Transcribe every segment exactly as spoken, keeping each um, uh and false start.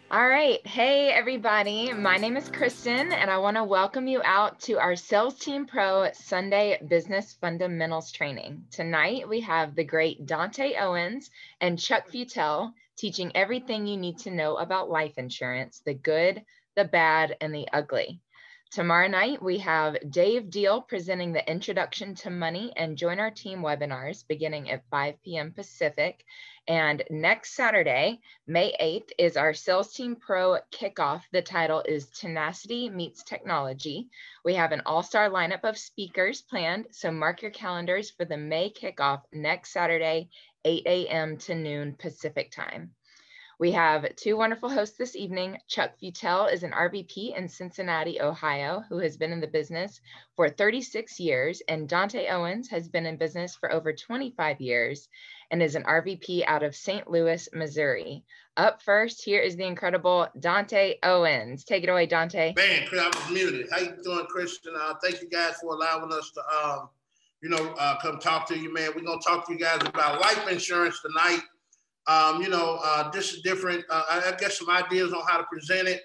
All right. Hey, everybody. My name is Kristen, and I want to welcome you out to our Sales Team Pro Sunday Business Fundamentals Training. Tonight, we have the great Dante Owens and Chuck Futel teaching everything you need to know about life insurance, the good, the bad, and the ugly. Tomorrow night, we have Dave Deal presenting the Introduction to Money and Join Our Team webinars beginning at five p m Pacific. And next Saturday, May eighth, is our Sales Team Pro kickoff. The title is Tenacity Meets Technology. We have an all-star lineup of speakers planned, so mark your calendars for the May kickoff next Saturday, eight a m to noon Pacific time. We have two wonderful hosts this evening. Chuck Futel is an R V P in Cincinnati, Ohio, who has been in the business for thirty-six years, and Dante Owens has been in business for over twenty-five years and is an R V P out of Saint Louis, Missouri. Up first, here is the incredible Dante Owens. Take it away, Dante. Man, I was muted. How you doing, Christian? Uh, thank you guys for allowing us to, um, you know, uh, come talk to you, man. We're going to talk to you guys about life insurance tonight. Um, you know, uh, this is different. Uh, I, I guess some ideas on how to present it.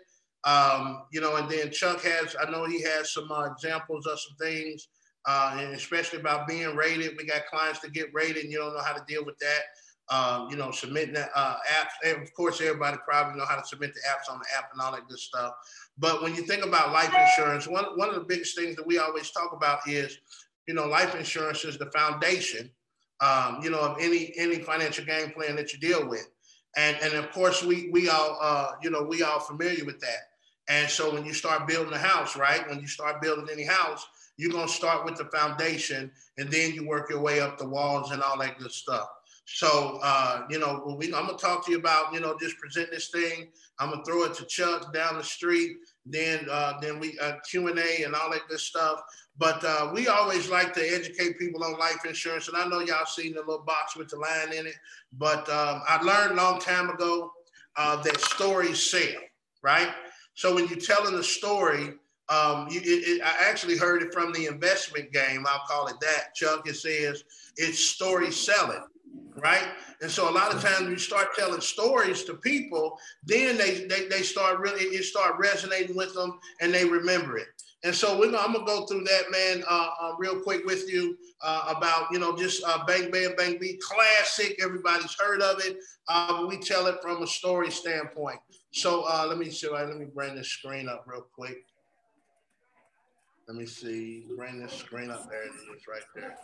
Um, you know, and then Chuck has, I know he has some uh, examples of some things, uh, and especially about being rated. We got clients that get rated and you don't know how to deal with that. Um, you know, submitting the uh, apps. And of course, everybody probably know how to submit the apps on the app and all that good stuff. But when you think about life insurance, one, one of the biggest things that we always talk about is, you know, life insurance is the foundation Um, you know, of any any financial game plan that you deal with, and and of course we we all uh, you know we all familiar with that. And so when you start building a house, right? When you start building any house, you're gonna start with the foundation, and then you work your way up the walls and all that good stuff. So uh, you know, we, I'm gonna talk to you about you know just present this thing. I'm gonna throw it to Chuck down the street. Then uh, then we uh, Q and A and all that good stuff. But uh, we always like to educate people on life insurance. And I know y'all seen the little box with the line in it. But um, I learned a long time ago uh, that stories sell, right? So when you're telling a story, um, you, it, it, I actually heard it from the investment game. I'll call it that. Chuck, it says it's story selling, right? And so a lot of times you start telling stories to people, then they, they, they start really, it start resonating with them and they remember it. And so we're gonna, I'm gonna go through that, man, uh, uh, real quick with you uh, about, you know, just uh, Bank B and Bank B, classic. Everybody's heard of it. Uh, but we tell it from a story standpoint. So uh, let me see. Let me bring this screen up real quick. Let me see. Bring this screen up. There it is, right there.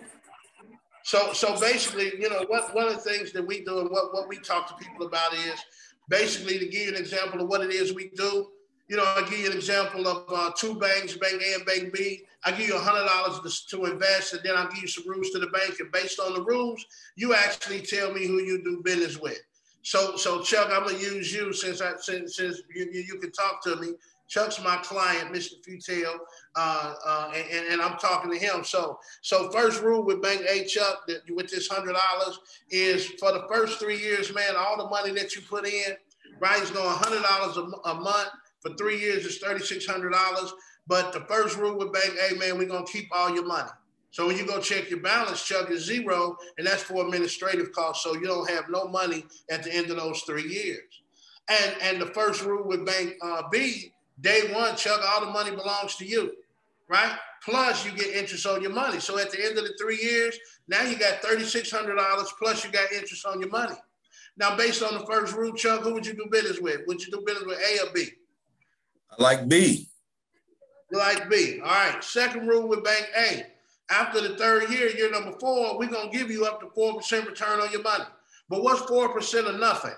So, so basically, you know, what one of the things that we do and what, what we talk to people about is basically to give you an example of what it is we do. You know, I give you an example of uh, two banks, Bank A and Bank B. I give you one hundred dollars to, to invest, and then I'll give you some rules to the bank. And based on the rules, you actually tell me who you do business with. So, so Chuck, I'm gonna use you since I since, since you, you, you can talk to me. Chuck's my client, Mister Futel, uh, uh, and, and I'm talking to him. So, so first rule with Bank A, Chuck, that, with this one hundred dollars is for the first three years, man, all the money that you put in, right, is going one hundred dollars a, a month. For three years, it's three thousand six hundred dollars. But the first rule with Bank A, man, we're going to keep all your money. So when you go check your balance, Chuck, is zero, and that's for administrative costs. So you don't have no money at the end of those three years. And, and the first rule with Bank uh, B, day one, Chuck, all the money belongs to you, right? Plus you get interest on your money. So at the end of the three years, now you got three thousand six hundred dollars plus you got interest on your money. Now, based on the first rule, Chuck, who would you do business with? Would you do business with A or B? I like B. You like B. All right. Second rule with Bank A. After the third year, year number four, we're going to give you up to four percent return on your money. But what's four percent of nothing?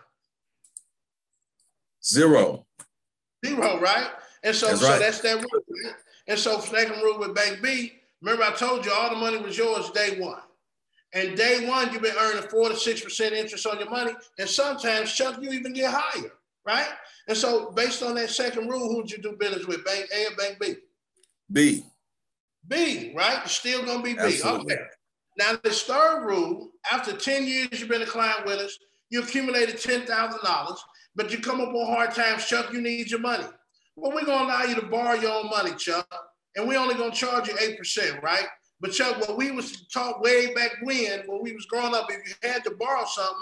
Zero. Zero, right? And so that's, so right. that's that rule. And so second rule with Bank B, remember I told you all the money was yours day one. And day one, you've been earning four to six percent interest on your money. And sometimes, Chuck, you even get higher, right? And so based on that second rule, who would you do business with, Bank A or Bank B? B. B, right? It's still going to be B. Absolutely. Okay. Now, this third rule, after ten years you've been a client with us, you accumulated ten thousand dollars, but you come up on hard times, Chuck, you need your money. Well, we're going to allow you to borrow your own money, Chuck, and we're only going to charge you eight percent, right? But Chuck, what we was taught way back when, when we was growing up, if you had to borrow something,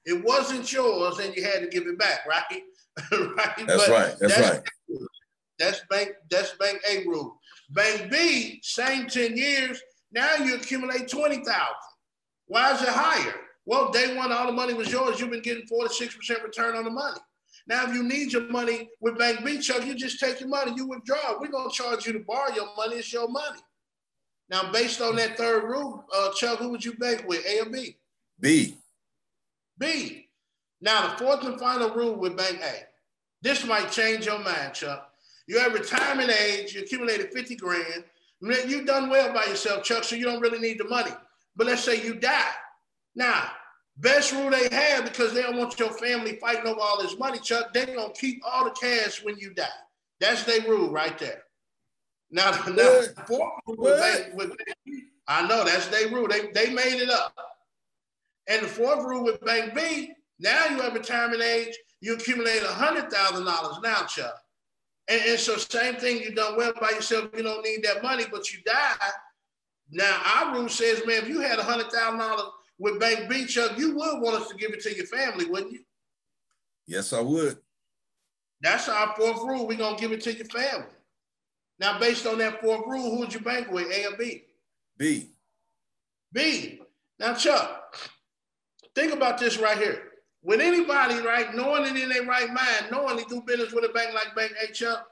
It wasn't yours and you had to give it back, right? right? That's but right. That's, that's right. That's bank, that's bank A rule. Bank B, same ten years, now you accumulate twenty thousand. Why is it higher? Well, day one, all the money was yours. You've been getting four to six percent return on the money. Now, if you need your money with Bank B, Chuck, you just take your money, you withdraw. We're going to charge you to borrow your money. It's your money. Now, based on that third rule, uh, Chuck, who would you bank with, A or B? B. B. Now, the fourth and final rule with Bank A. This might change your mind, Chuck. You're at retirement age, you accumulated fifty grand. You've done well by yourself, Chuck, so you don't really need the money. But let's say you die. Now, best rule they have, because they don't want your family fighting over all this money, Chuck, they're going to keep all the cash when you die. That's their rule right there. Now, now fourth rule with Bank, with Bank B, I know that's their rule. They, they made it up. And the fourth rule with Bank B, now you have retirement age, you accumulate one hundred thousand dollars now, Chuck. And, and so same thing, you done well by yourself, you don't need that money, but you died. Now, our rule says, man, if you had one hundred thousand dollars with Bank B, Chuck, you would want us to give it to your family, wouldn't you? Yes, I would. That's our fourth rule. We're going to give it to your family. Now, based on that fourth rule, who would you bank with, A or B? B. B. Now, Chuck, think about this right here. Would anybody, right, knowing it in their right mind, knowing they do business with a bank like Bank A, Chuck?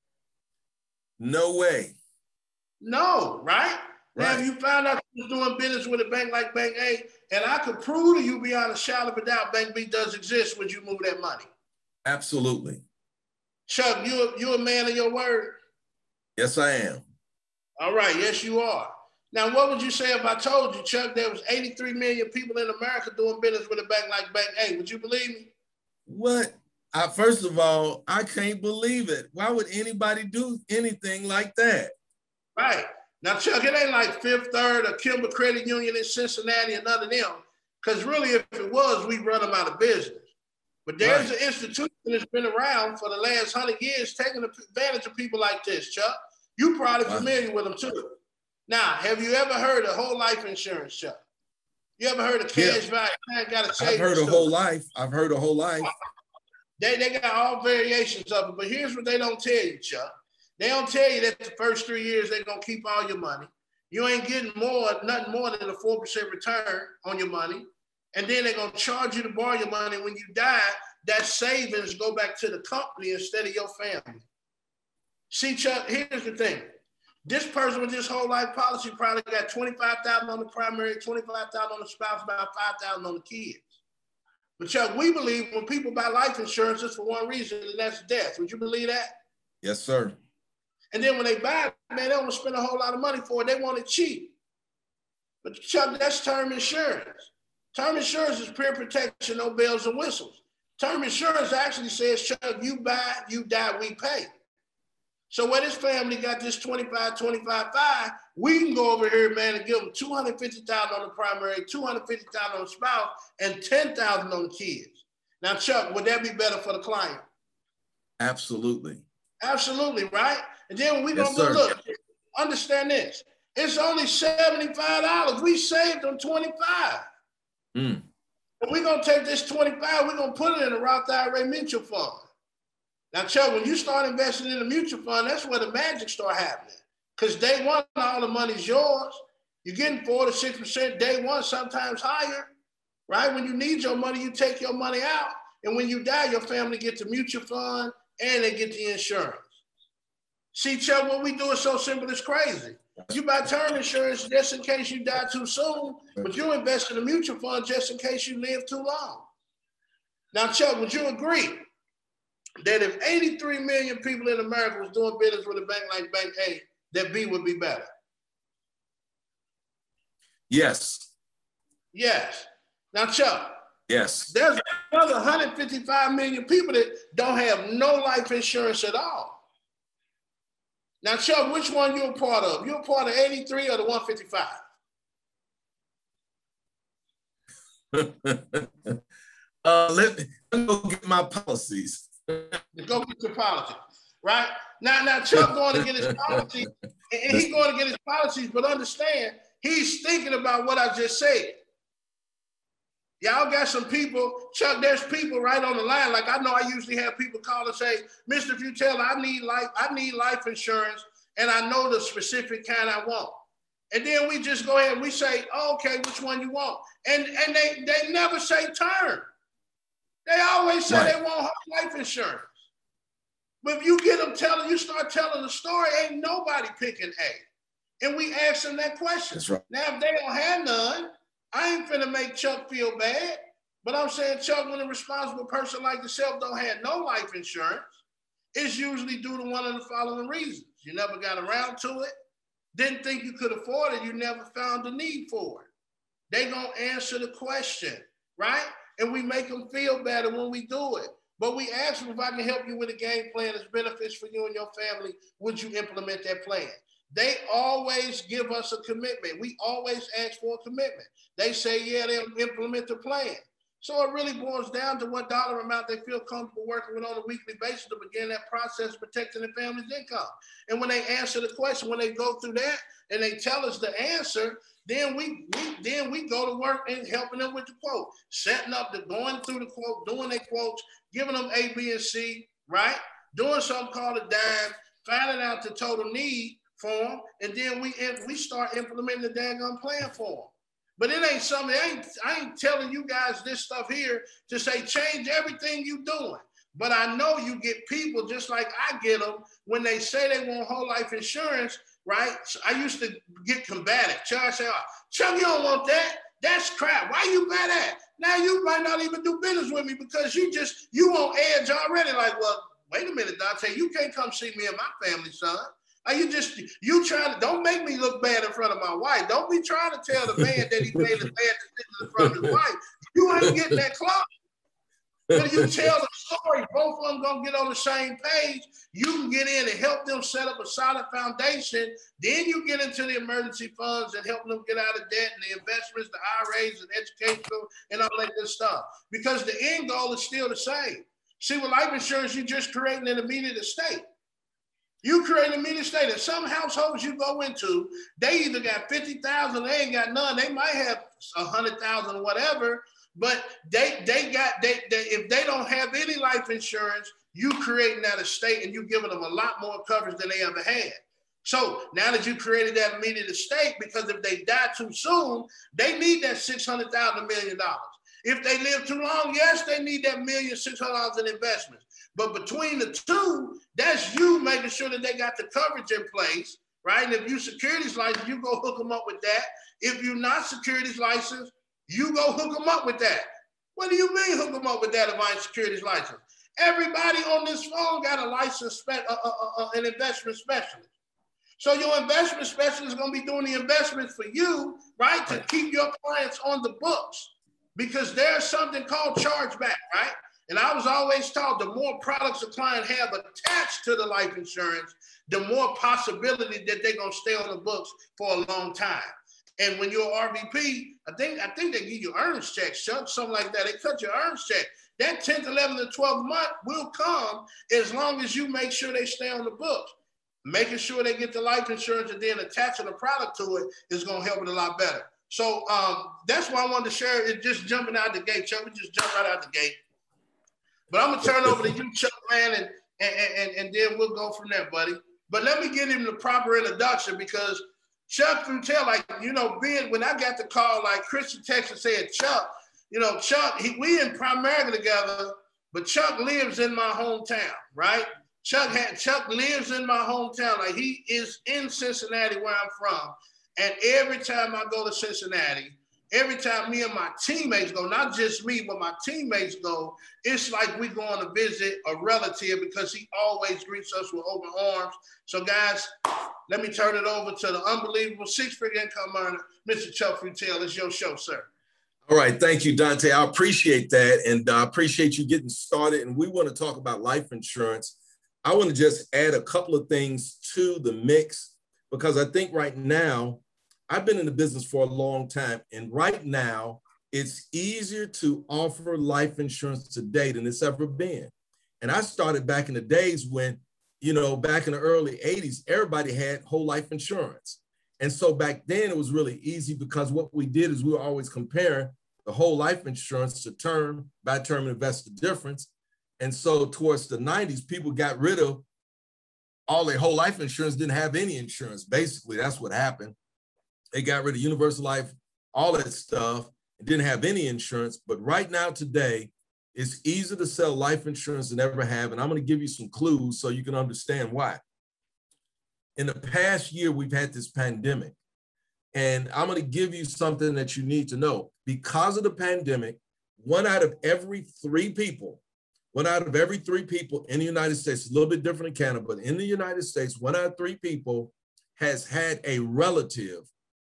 No way. No, right? Now, Right. if you found out you was doing business with a bank like Bank A, and I could prove to you beyond a shadow of a doubt Bank B does exist, would you move that money? Absolutely. Chuck, you you a man of your word? Yes, I am. All right, yes, you are. Now, what would you say if I told you, Chuck, there was eighty-three million people in America doing business with a bank like Bank A? Would you believe me? What? I, first of all, I can't believe it. Why would anybody do anything like that? Right. Now, Chuck, it ain't like Fifth Third or Kimber Credit Union in Cincinnati and none of them, because really, if it was, we'd run them out of business. But there's right. an institution that's been around for the last hundred years taking advantage of people like this, Chuck. You're probably wow. familiar with them, too. Now, have you ever heard of whole life insurance, Chuck? You ever heard of cash value? I got to I've heard of whole life. I've heard of whole life. They, they got all variations of it, but here's what they don't tell you, Chuck. They don't tell you that the first three years they're going to keep all your money. You ain't getting more, nothing more than a four percent return on your money. And then they're going to charge you to borrow your money. When you die, that savings go back to the company instead of your family. See, Chuck, here's the thing. This person with this whole life policy probably got twenty-five thousand dollars on the primary, twenty-five thousand dollars on the spouse, about five thousand dollars on the kids. But Chuck, we believe when people buy life insurance, it's for one reason, and that's death. Would you believe that? Yes, sir. And then when they buy it, man, they don't spend a whole lot of money for it. They want it cheap. But Chuck, that's term insurance. Term insurance is pure protection, no bells and whistles. Term insurance actually says, Chuck, you buy, you die, we pay. So where this family got this twenty-five, twenty-five, five, we can go over here, man, and give them two hundred fifty thousand dollars on the primary, two hundred fifty thousand dollars on the spouse, and ten thousand dollars on the kids. Now, Chuck, would that be better for the client? Absolutely. Absolutely, right? And then we're yes, going to look, understand this. It's only seventy-five dollars. We saved them twenty-five. Mm. But we're going to take this twenty-five, we're going to put it in a Roth I R A mutual fund. Now, Chuck, when you start investing in a mutual fund, that's where the magic start happening. Because day one, all the money's yours. You're getting four to six percent day one, sometimes higher, right? When you need your money, you take your money out. And when you die, your family gets the mutual fund and they get the insurance. See, Chuck, what we do is so simple, it's crazy. You buy term insurance just in case you die too soon, but you invest in a mutual fund just in case you live too long. Now, Chuck, would you agree that if eighty-three million people in America was doing business with a bank like Bank A, that B would be better? Yes. Yes. Now, Chuck. Yes. There's another one hundred fifty-five million people that don't have no life insurance at all. Now, Chuck, which one you a part of? You a part of eighty-three or the one fifty-five? uh, let me go get my policies. Go get your policy, right? Now, now Chuck going to get his policy, and he's going to get his policies, but understand, he's thinking about what I just said. Y'all got some people, Chuck, there's people right on the line. Like I know I usually have people call and say, Mister Futel, I need life, I need life insurance, and I know the specific kind I want. And then we just go ahead and we say, oh, okay, which one you want? And and they they never say term. They always say right. They want life insurance. But if you get them telling, you start telling the story, ain't nobody picking A. And we ask them that question. That's right. Now, if they don't have none, I ain't finna make Chuck feel bad. But I'm saying, Chuck, when a responsible person like yourself don't have no life insurance, it's usually due to one of the following reasons. You never got around to it, didn't think you could afford it, you never found the need for it. They gonna answer the question, right? And we make them feel better when we do it. But we ask them, if I can help you with a game plan that's benefits for you and your family, would you implement that plan? They always give us a commitment. We always ask for a commitment. They say, yeah, they'll implement the plan. So it really boils down to what dollar amount they feel comfortable working with on a weekly basis to begin that process of protecting their family's income. And when they answer the question, when they go through that and they tell us the answer, then we, we then we go to work and helping them with the quote, setting up the going through the quote, doing their quotes, giving them A, B, and C, right? Doing something called a dime, finding out the total need for them, and then we we start implementing the daggone plan for them. But it ain't something, I ain't, I ain't telling you guys this stuff here to say change everything you doing. But I know you get people just like I get them when they say they want whole life insurance, right? So I used to get combative. Chuck say, oh, Chuck, you don't want that. That's crap. Why you mad at? Now you might not even do business with me because you just, you on edge already. Like, well, wait a minute, Dante, you can't come see me and my family, son. Are you just, you trying to, don't make me look bad in front of my wife. Don't be trying to tell the man that he made a bad decision in front of his wife. You ain't getting that close. When you tell the story, both of them gonna get on the same page. You can get in and help them set up a solid foundation. Then you get into the emergency funds and help them get out of debt and the investments, the I R As and educational and all that good stuff. Because the end goal is still the same. See, with life insurance, you're just creating an immediate estate. You create an immediate estate. And some households you go into, they either got fifty thousand, they ain't got none. They might have one hundred thousand or whatever. But they they got they, they if they don't have any life insurance, you creating that estate and you giving them a lot more coverage than they ever had. So now that you created that immediate estate, because if they die too soon, they need that six hundred thousand million dollars. If they live too long, yes, they need that million six hundred dollars in investments. But between the two, that's you making sure that they got the coverage in place, right? And if you securities license, you go hook them up with that. If you're not securities licensed, you go hook them up with that. What do you mean hook them up with that if I ain't securities license? Everybody on this phone got a license, uh, uh, uh, an investment specialist. So your investment specialist is going to be doing the investments for you, right? To keep your clients on the books, because there's something called chargeback, right? And I was always taught the more products a client have attached to the life insurance, the more possibility that they're going to stay on the books for a long time. And when you're R V P, I think I think they give you earnings checks, Chuck, something like that. They cut your earnings check. That tenth, eleventh, and twelfth month will come as long as you make sure they stay on the books. Making sure they get the life insurance and then attaching the product to it is going to help it a lot better. So um, that's why I wanted to share it, just jumping out the gate, Chuck. We just jump right out the gate. But I'm going to turn over to you, Chuck, man, and, and, and, and then we'll go from there, buddy. But let me give him the proper introduction, because Chuck Futel, like, you know, being, when I got the call, like Christian Texas said, Chuck, you know, Chuck, he, we in Primerica together, but Chuck lives in my hometown, right? Chuck had, Chuck lives in my hometown. Like, he is in Cincinnati, where I'm from. And every time I go to Cincinnati, every time me and my teammates go, not just me, but my teammates go, it's like we going to visit a relative, because he always greets us with open arms. So guys, let me turn it over to the unbelievable six-figure income earner, Mister Chuck Futel. It's your show, sir. All right. Thank you, Dante. I appreciate that. And I uh, appreciate you getting started. And we want to talk about life insurance. I want to just add a couple of things to the mix, because I think right now, I've been in the business for a long time. And right now, it's easier to offer life insurance today than it's ever been. And I started back in the days when, you know, back in the early eighties, everybody had whole life insurance. And so back then it was really easy, because what we did is we were always comparing the whole life insurance to term, by term investor difference. And so towards the nineties, people got rid of all their whole life insurance, didn't have any insurance. Basically, that's what happened. They got rid of universal life, all that stuff, and didn't have any insurance. But right now, today, it's easier to sell life insurance than ever have. And I'm going to give you some clues so you can understand why. In the past year, we've had this pandemic. And I'm going to give you something that you need to know. Because of the pandemic, one out of every three people, one out of every three people in the United States, a little bit different in Canada, but in the United States, one out of three people has had a relative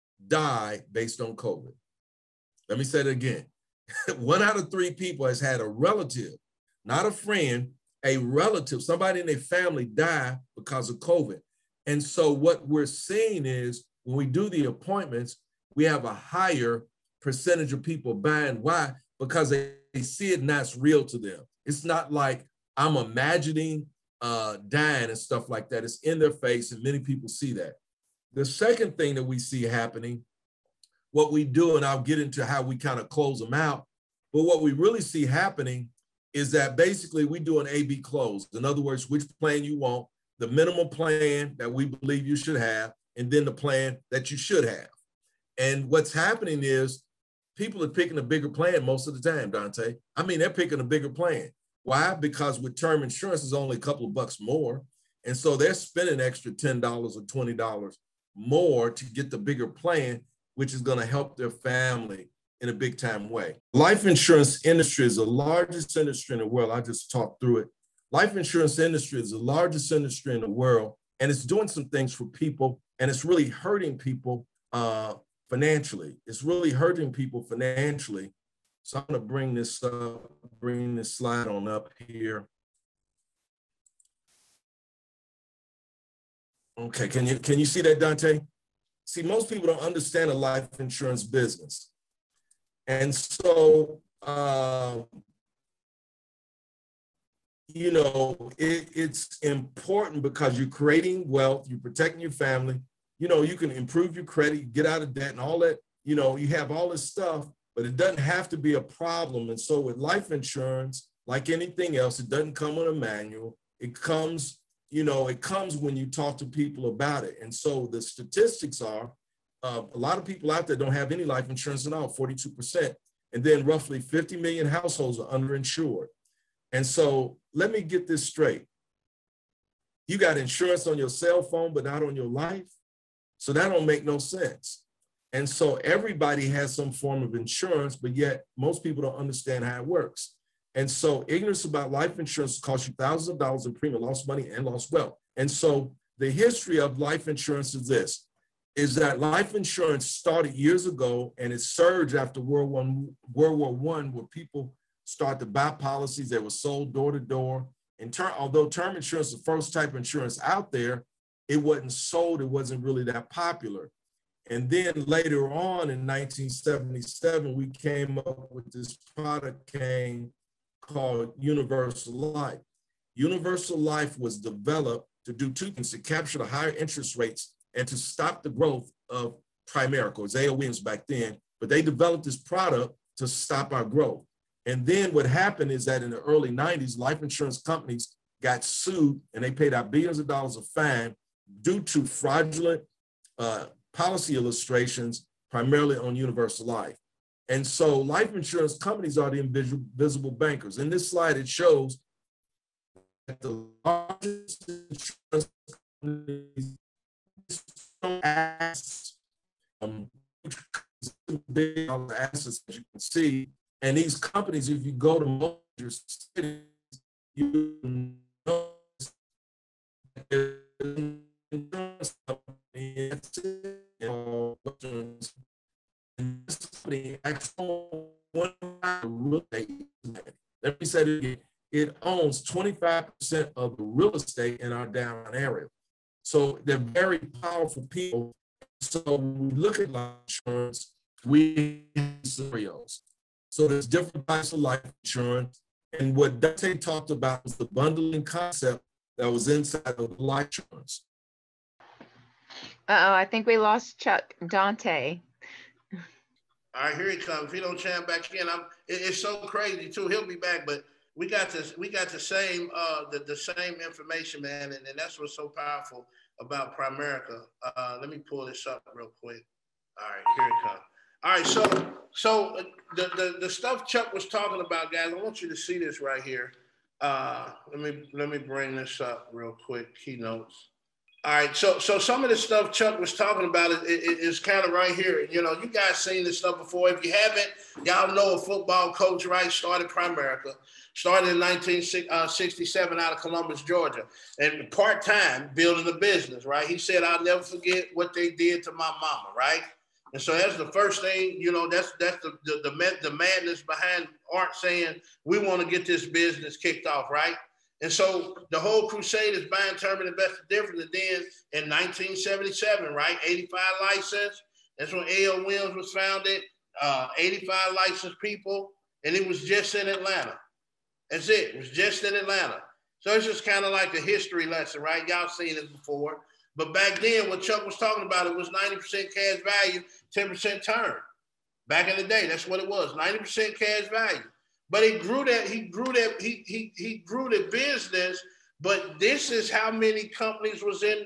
die based on COVID. Let me say it again. One out of three people has had a relative, not a friend, a relative, somebody in their family die because of COVID. And so what we're seeing is when we do the appointments, we have a higher percentage of people buying. Why? Because they, they see it and that's real to them. It's not like I'm imagining uh, dying and stuff like that. It's in their face, and many people see that. The second thing that we see happening, what we do, and I'll get into how we kind of close them out, but what we really see happening is that basically we do an A B close. In other words, which plan you want, the minimum plan that we believe you should have, and then the plan that you should have. And what's happening is people are picking a bigger plan most of the time, Dante. I mean, they're picking a bigger plan. Why? Because with term insurance, it's only a couple of bucks more. And so they're spending extra ten dollars or twenty dollars more to get the bigger plan, which is going to help their family in a big time way. Life insurance industry is the largest industry in the world. I just talked through it. Life insurance industry is the largest industry in the world, and it's doing some things for people, and it's really hurting people uh, financially. It's really hurting people financially. So I'm going to bring this up, bring this slide on up here. Okay, can you can you see that, Dante? See, most people don't understand the life insurance business. And so, uh, you know, it, it's important because you're creating wealth, you're protecting your family. You know, you can improve your credit, get out of debt and all that. You know, you have all this stuff, but it doesn't have to be a problem. And so with life insurance, like anything else, it doesn't come with a manual. It comes, you know, it comes when you talk to people about it. And so the statistics are, uh, a lot of people out there don't have any life insurance at all, forty-two percent. And then roughly fifty million households are underinsured. And so let me get this straight. You got insurance on your cell phone, but not on your life. So that don't make no sense. And so everybody has some form of insurance, but yet most people don't understand how it works. And so ignorance about life insurance costs you thousands of dollars in premium, lost money and lost wealth. And so the history of life insurance is this, is that life insurance started years ago and it surged after World War One, World War One, where people started to buy policies that were sold door to door. And ter- although term insurance is the first type of insurance out there, it wasn't sold, it wasn't really that popular. And then later on in nineteen seventy-seven, we came up with this product came called Universal Life. Universal Life was developed to do two things, to capture the higher interest rates and to stop the growth of Primerica, or Zale Williams back then. But they developed this product to stop our growth. And then what happened is that in the early nineties, life insurance companies got sued and they paid out billions of dollars of fine due to fraudulent uh, policy illustrations, primarily on Universal Life. And so life insurance companies are the invisible bankers. In this slide, it shows that the largest insurance companies assets, um, big assets, as you can see. And these companies, if you go to major cities, you know insurance company, and this company actually one real estate. Let me say it again. It owns twenty-five percent of the real estate in our downtown area. So they're very powerful people. So when we look at life insurance, we have scenarios. So there's different types of life insurance. And what Dante talked about was the bundling concept that was inside of life insurance. Uh-oh, I think we lost Chuck. Dante. All right, here he comes. If he don't chime back in, I'm. It, it's so crazy too. He'll be back, but we got this. We got the same. Uh, the, the same information, man, and, and that's what's so powerful about Primerica. Uh, let me pull this up real quick. All right, here it comes. All right, so so the, the the stuff Chuck was talking about, guys. I want you to see this right here. Uh, let me let me bring this up real quick. Keynotes. All right, so so some of the stuff Chuck was talking about is, is, is kind of right here. You know, you guys seen this stuff before. If you haven't, y'all know a football coach, right? Started Primerica, started in nineteen sixty-seven out of Columbus, Georgia, and part-time building a business, right? He said, "I'll never forget what they did to my mama," right? And so that's the first thing, you know, that's that's the the, the, the madness behind Art saying, we want to get this business kicked off, right? And so the whole crusade is buying term and investing different. And then in nineteen seventy-seven, right, eighty-five license. That's when A L Williams was founded, uh, eighty-five licensed people, and it was just in Atlanta. That's it. It was just in Atlanta. So it's just kind of like a history lesson, right? Y'all seen it before. But back then, what Chuck was talking about, it was ninety percent cash value, ten percent term. Back in the day, that's what it was, ninety percent cash value. But he grew that, he grew that, he, he, he grew the business, but this is how many companies was in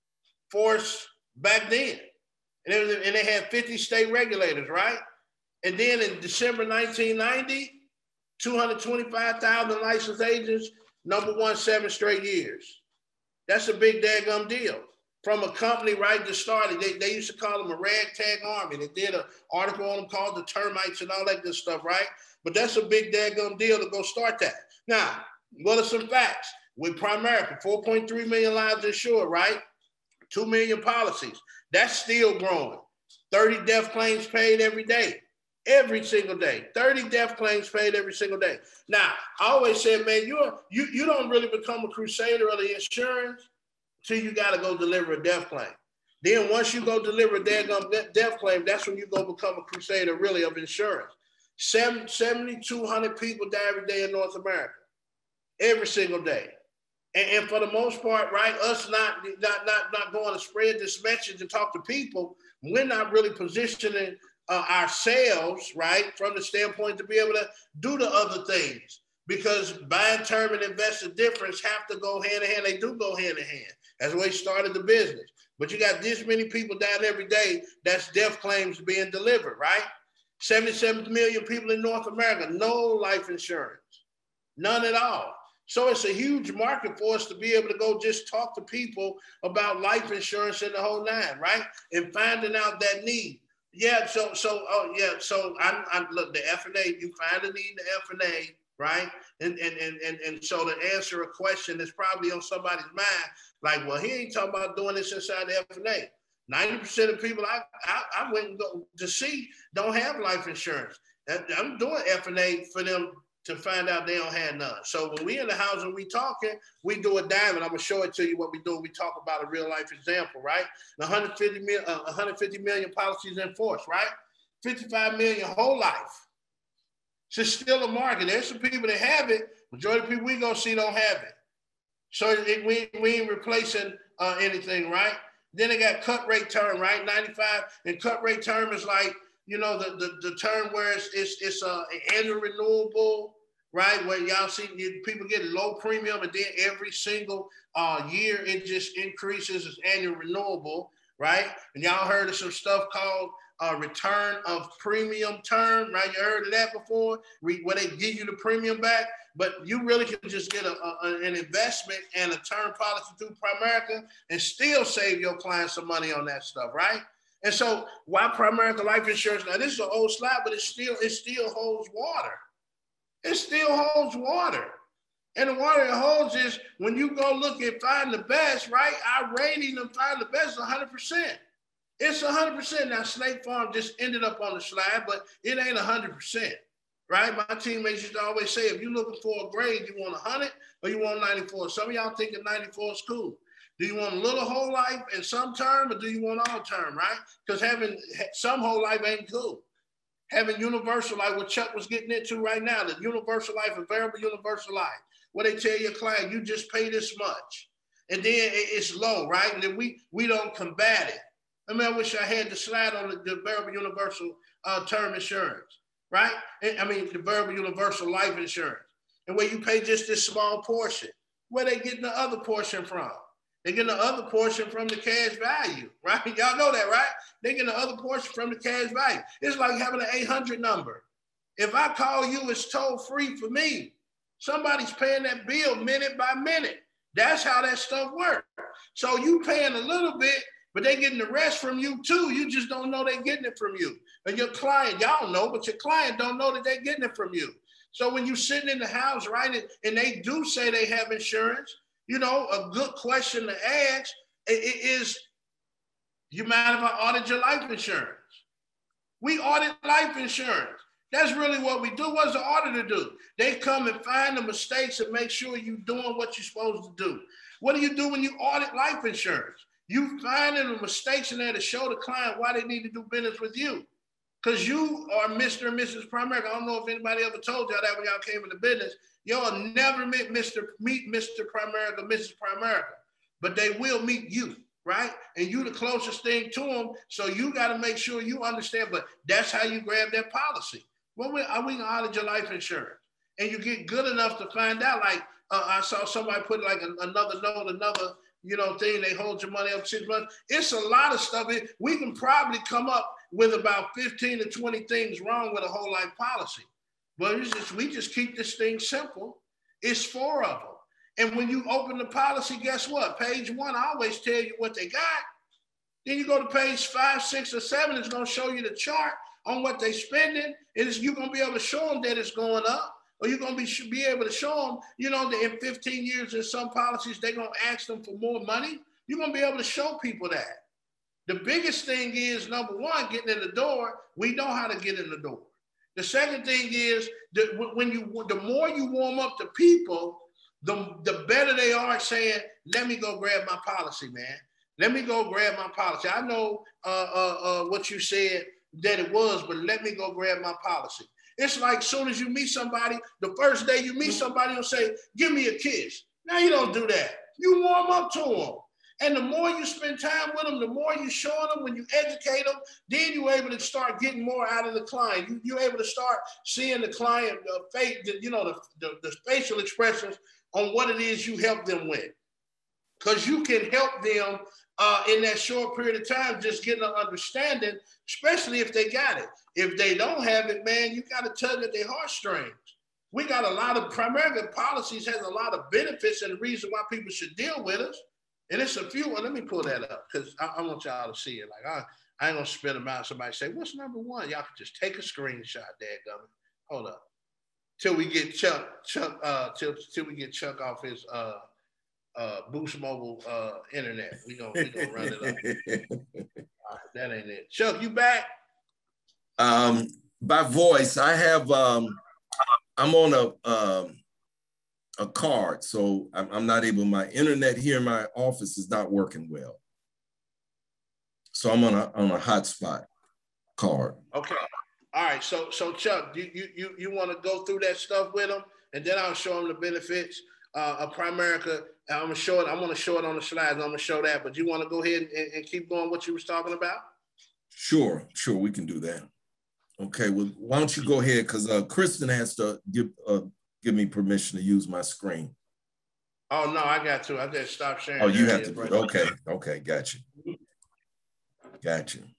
force back then. And, it was, and they had fifty state regulators, right? And then in December nineteen ninety, two hundred twenty-five thousand licensed agents, number one, seven straight years. That's a big daggum deal. From a company right to start, they, they used to call them a ragtag army. They did an article on them called the Termites and all that good stuff, right? But that's a big daggum deal to go start that. Now, what are some facts? With Primerica, four point three million lives insured, right? two million policies. That's still growing. thirty death claims paid every day. Every single day. thirty death claims paid every single day. Now, I always said, man, you're, you you don't really become a crusader of the insurance till you got to go deliver a death claim. Then once you go deliver a daggum death claim, that's when you go become a crusader really of insurance. seventy-two hundred people die every day in North America. Every single day. And, and for the most part, right, us not, not, not, not going to spread this message and talk to people, we're not really positioning uh, ourselves, right, from the standpoint to be able to do the other things. Because buying term and investing difference have to go hand in hand. They do go hand in hand. That's why he started the business. But you got this many people dying every day, that's death claims being delivered, right? seventy-seven million people in North America, no life insurance, none at all. So it's a huge market for us to be able to go just talk to people about life insurance in the whole nine, right? And finding out that need. Yeah, so, so, oh yeah, so I'm, I'm look, the F and A, you find a need in the F and A, right? And, and, and, and, and so to answer a question that's probably on somebody's mind, like, well, he ain't talking about doing this inside the F and A. ninety percent of people I, I, I went and go to see don't have life insurance. I'm doing F and A for them to find out they don't have none. So when we in the house and we talking, we do a diamond. I'm gonna show it to you what we do. We talk about a real life example, right? one hundred fifty million, uh, one hundred fifty million policies in force, right? fifty-five million whole life. So it's still a market. There's some people that have it. Majority of people we gonna see don't have it. So it, we, we ain't replacing uh, anything, right? Then they got cut rate term, right? ninety-five, and cut rate term is like, you know, the, the, the term where it's it's, it's uh, annual renewable, right? Where y'all see people get low premium, and then every single uh, year it just increases as annual renewable, right? And y'all heard of some stuff called uh, return of premium term, right? You heard of that before, where they give you the premium back, but you really can just get a, a, an investment and a term policy through Primerica and still save your clients some money on that stuff, right? And so why Primerica Life Insurance? Now this is an old slide, but it still, it still holds water. It still holds water. And the water it holds is when you go look at find the best, right? Our rating of find the best is one hundred percent. It's one hundred percent. Now Snake Farm just ended up on the slide, but it ain't one hundred percent, right? My teammates used to always say, if you're looking for a grade, you want one hundred or you want ninety-four. Some of y'all thinking ninety-four is cool. Do you want a little whole life and some term, or do you want all term, right? Because having some whole life ain't cool. Having universal life, what Chuck was getting into right now, the universal life and variable universal life, where they tell your client, you just pay this much. And then it's low, right? And then we, we don't combat it. I mean, I wish I had the slide on the, the variable universal uh, term insurance, right? I mean, the variable universal life insurance, and where you pay just this small portion. Where they getting the other portion from? They getting the other portion from the cash value, right? Y'all know that, right? They getting the other portion from the cash value. It's like having an eight hundred number. If I call you, it's toll free for me. Somebody's paying that bill minute by minute. That's how that stuff works. So you paying a little bit, but they getting the rest from you too. You just don't know they're getting it from you. And your client, y'all know, but your client don't know that they're getting it from you. So when you're sitting in the house, right, and they do say they have insurance, you know, a good question to ask is, you mind if I audit your life insurance? We audit life insurance. That's really what we do. What does the auditor do? They come and find the mistakes and make sure you're doing what you're supposed to do. What do you do when you audit life insurance? You finding the mistakes in there to show the client why they need to do business with you. Because you are Mister and Missus Primerica. I don't know if anybody ever told y'all that when y'all came into business. Y'all never meet Mister meet Mister Primerica, Missus Primerica, but they will meet you, right? And you the closest thing to them, so you got to make sure you understand. But that's how you grab that policy. Well, we are we gonna audit your life insurance, and you get good enough to find out. Like uh, I saw somebody put like a, another note, another you know thing. They hold your money up six months. It's a lot of stuff. We can probably come up with about fifteen to twenty things wrong with a whole life policy. But it's just, we just keep this thing simple. It's four of them. And when you open the policy, guess what? Page one, I always tell you what they got. Then you go to page five, six, or seven, it's going to show you the chart on what they're spending. And you're going to be able to show them that it's going up. Or you're going to be, be able to show them, you know, that in fifteen years in some policies, they're going to ask them for more money. You're going to be able to show people that. The biggest thing is, number one, getting in the door. We know how to get in the door. The second thing is that when you, the more you warm up to people, the, the better they are saying, let me go grab my policy, man. Let me go grab my policy. I know uh, uh, uh, what you said that it was, but let me go grab my policy. It's like as soon as you meet somebody, the first day you meet somebody, you'll say, give me a kiss. Now you don't do that. You warm up to them. And the more you spend time with them, the more you show them, when you educate them, then you're able to start getting more out of the client. You, you're able to start seeing the client, uh, face, the, you know, the, the, the facial expressions on what it is you help them with. Because you can help them uh, in that short period of time, just getting an understanding, especially if they got it. If they don't have it, man, you got to tug at their heartstrings. We got a lot of, Primerica policies has a lot of benefits and the reason why people should deal with us. And it's a few, well, let me pull that up because I, I want y'all to see it. Like, I, I ain't gonna spit them out. Somebody say, what's number one? Y'all can just take a screenshot, dadgummit. Hold up. Till we get Chuck, Chuck, uh, till, till we get Chuck off his uh, uh, Boost Mobile uh, internet. We gonna, we gonna run it up. All right, that ain't it. Chuck, you back? Um, by voice, I have, um, I'm on a, um, a card, so I'm, I'm not able, my internet here in my office is not working well. So I'm on a, on a hotspot card. Okay. All right. So, so Chuck, you, you, you, you want to go through that stuff with them, and then I'll show them the benefits uh, of Primerica. I'm going to show it. I'm going to show it on the slides. I'm going to show that, but you want to go ahead and, and keep going what you was talking about? Sure. Sure. We can do that. Okay. Well, why don't you go ahead? Cause uh, Kristen has to give, uh, give me permission to use my screen. Oh, no, I got to. I just stopped sharing. Oh, you have to. Right. Okay. Okay. Got you. Got you.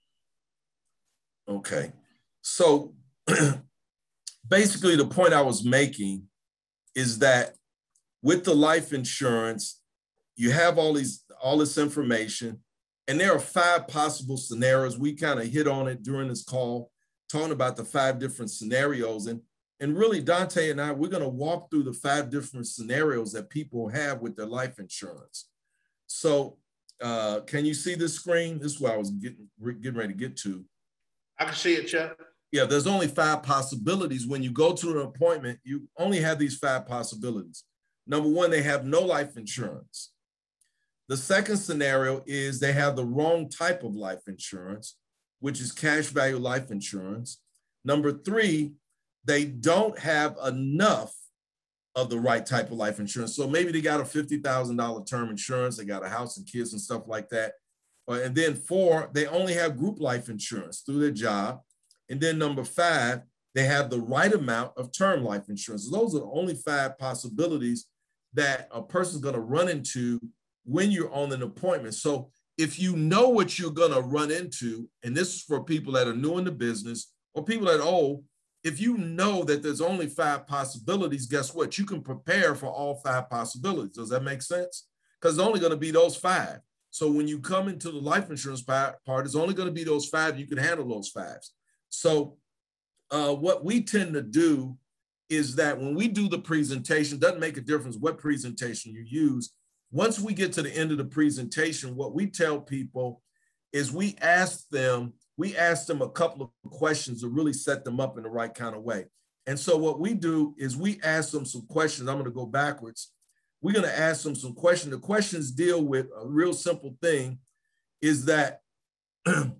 Okay. So basically the point I was making is that with the life insurance, you have all these, all this information, and there are five possible scenarios. We kind of hit on it during this call, talking about the five different scenarios. And And really, Dante and I, we're going to walk through the five different scenarios that people have with their life insurance. So uh, can you see this screen? This is what I was getting, getting ready to get to. I can see it, Chuck. Yeah, there's only five possibilities. When you go to an appointment, you only have these five possibilities. Number one, they have no life insurance. The second scenario is they have the wrong type of life insurance, which is cash value life insurance. Number three, they don't have enough of the right type of life insurance. So maybe they got a fifty thousand dollar term insurance, they got a house and kids and stuff like that. And then four, they only have group life insurance through their job. And then number five, they have the right amount of term life insurance. Those are the only five possibilities that a person's going to run into when you're on an appointment. So if you know what you're going to run into, and this is for people that are new in the business or people that are old, if you know that there's only five possibilities, guess what? You can prepare for all five possibilities. Does that make sense? Because it's only going to be those five. So when you come into the life insurance part, it's only going to be those five. You can handle those fives. So uh, what we tend to do is that when we do the presentation, doesn't make a difference what presentation you use. Once we get to the end of the presentation, what we tell people is we ask them, we ask them a couple of questions to really set them up in the right kind of way. And so what we do is we ask them some questions. I'm going to go backwards. We're going to ask them some questions. The questions deal with a real simple thing is that the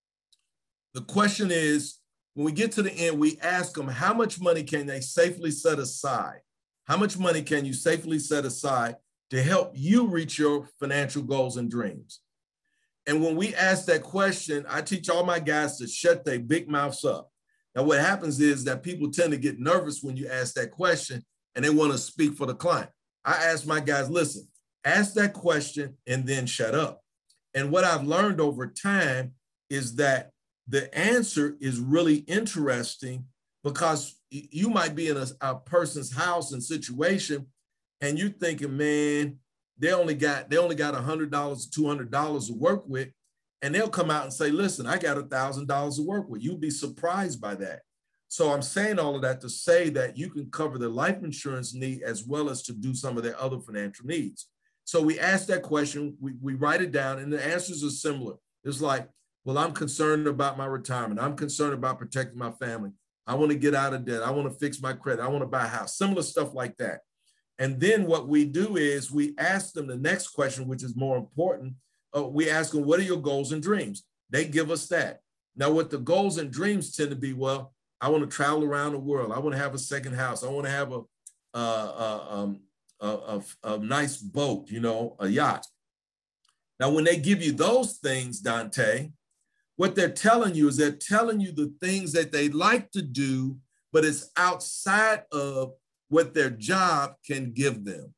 question is, when we get to the end, we ask them how much money can they safely set aside? How much money can you safely set aside to help you reach your financial goals and dreams? And when we ask that question, I teach all my guys to shut their big mouths up. Now, what happens is that people tend to get nervous when you ask that question and they want to speak for the client. I ask my guys, listen, ask that question and then shut up. And what I've learned over time is that the answer is really interesting because you might be in a, a person's house and situation and you're thinking, man, they only got they only got one hundred dollars, two hundred dollars to work with, and they'll come out and say, listen, I got one thousand dollars to work with. You'd be surprised by that. So I'm saying all of that to say that you can cover the life insurance need as well as to do some of their other financial needs. So we ask that question, we, we write it down, and the answers are similar. It's like, well, I'm concerned about my retirement. I'm concerned about protecting my family. I want to get out of debt. I want to fix my credit. I want to buy a house, similar stuff like that. And then what we do is we ask them the next question, which is more important. Uh, we ask them, what are your goals and dreams? They give us that. Now, what the goals and dreams tend to be, well, I want to travel around the world. I want to have a second house. I want to have a, uh, uh, um, a, a, a nice boat, you know, a yacht. Now, when they give you those things, Dante, what they're telling you is they're telling you the things that they like to do, but it's outside of what their job can give them.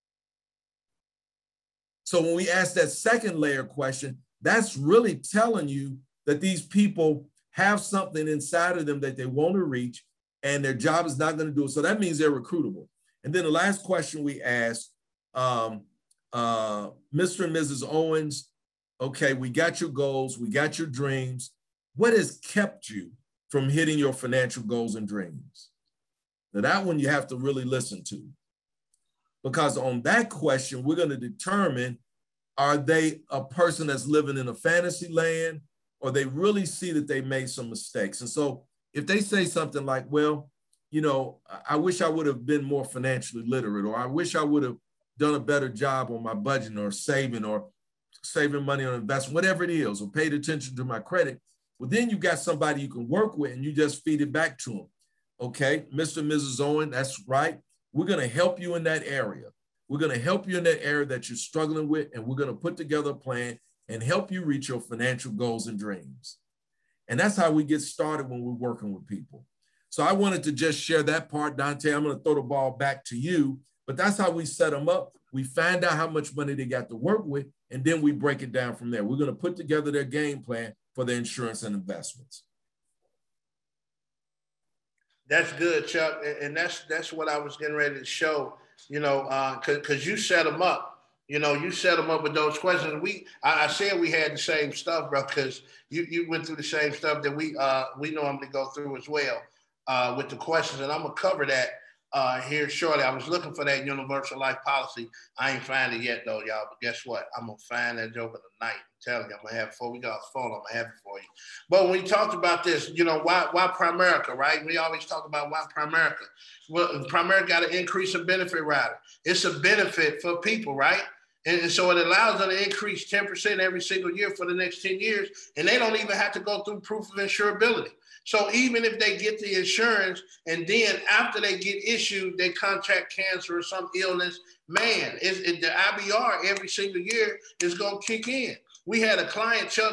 So when we ask that second layer question, that's really telling you that these people have something inside of them that they want to reach and their job is not going to do it. So that means they're recruitable. And then the last question we ask, um, uh, Mister and Missus Owens, okay, we got your goals, we got your dreams. What has kept you from hitting your financial goals and dreams? Now that one you have to really listen to, because on that question, we're going to determine, are they a person that's living in a fantasy land, or they really see that they made some mistakes? And so if they say something like, well, you know, I wish I would have been more financially literate, or I wish I would have done a better job on my budgeting or saving or saving money on investment, whatever it is, or paid attention to my credit, well, then you got somebody you can work with and you just feed it back to them. Okay, Mister and Missus Owen, that's right. We're going to help you in that area. We're going to help you in that area that you're struggling with, and we're going to put together a plan and help you reach your financial goals and dreams. And that's how we get started when we're working with people. So I wanted to just share that part, Dante. I'm going to throw the ball back to you, but that's how we set them up. We find out how much money they got to work with, and then we break it down from there. We're going to put together their game plan for their insurance and investments. That's good, Chuck, and that's that's what I was getting ready to show. You know, because uh, because you set them up. You know, you set them up with those questions. We, I, I said we had the same stuff, bro, because you you went through the same stuff that we uh we normally go through as well uh, with the questions, and I'm gonna cover that uh, here shortly. I was looking for that universal life policy. I ain't find it yet though, y'all. But guess what? I'm gonna find that joke tonight. I'm telling you, I'm gonna have it before we got off the phone. I'm gonna have it for you. But when we talked about this, you know, why why Primerica, right? We always talk about why Primerica. Well, Primerica got an increase in benefit rider. It's a benefit for people, right? And, and so it allows them to increase ten percent every single year for the next ten years, and they don't even have to go through proof of insurability. So even if they get the insurance and then after they get issued, they contract cancer or some illness, man, it's, it, the I B R every single year is going to kick in. We had a client, Chuck, that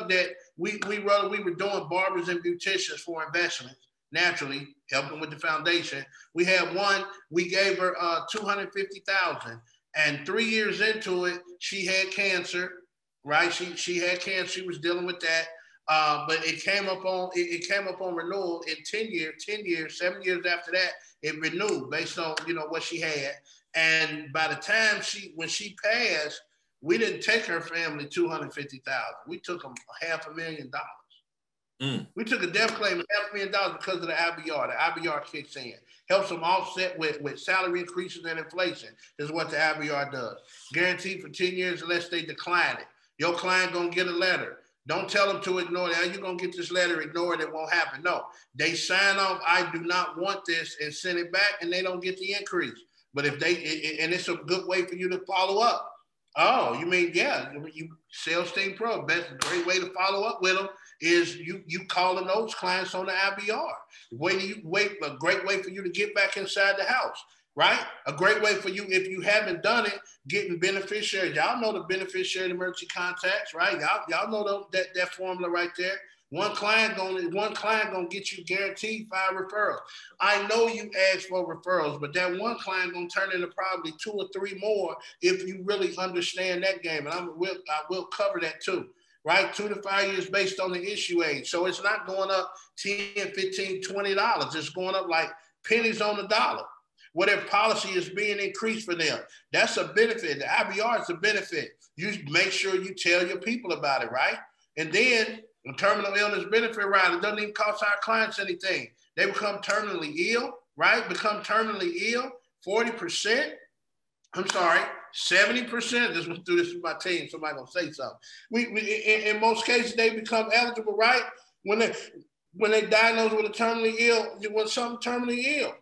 we we rather we were doing barbers and beauticians for investments, naturally helping with the foundation. We had one, we gave her uh, two hundred fifty thousand dollars, and three years into it, she had cancer, right? She she had cancer, she was dealing with that. Uh, but it came up on it, it came up on renewal in ten years, ten years, seven years after that, it renewed based on, you know, what she had. And by the time she, when she passed, we didn't take her family two hundred fifty thousand dollars. We took them half a million dollars. Mm. We took a death claim of half a million dollars because of the I B R. The I B R kicks in, helps them offset with, with salary increases and inflation. This is what the I B R does. Guaranteed for ten years unless they decline it. Your client gonna get a letter. Don't tell them to ignore that. You're going to get this letter, ignore it, it won't happen. No, they sign off, I do not want this, and send it back, and they don't get the increase. But if they, and it's a good way for you to follow up. Oh, you mean, yeah, you Sales Team Pro, best great way to follow up with them is you you calling those clients on the I B R. Way to you wait, a great way for you to get back inside the house. Right? A great way for you, if you haven't done it, getting beneficiaries. Y'all know the beneficiary emergency contacts, right? Y'all, y'all know the, that, that formula right there. One client gonna, one client gonna get you guaranteed five referrals. I know you asked for referrals, but that one client gonna turn into probably two or three more if you really understand that game. And I'm, we'll, I will cover that too. Right? Two to five years based on the issue age. So it's not going up ten, fifteen, twenty dollars. It's going up like pennies on the dollar. Whatever policy is being increased for them. That's a benefit. The I B R is a benefit. You make sure you tell your people about it, right? And then the terminal illness benefit rider doesn't even cost our clients anything. They become terminally ill, right? Become terminally ill, forty percent. I'm sorry, seventy percent. Just went through this with my team. Somebody gonna say something. We, we in, in most cases, they become eligible, right? When they when they diagnosed with a terminally ill, when something terminally ill.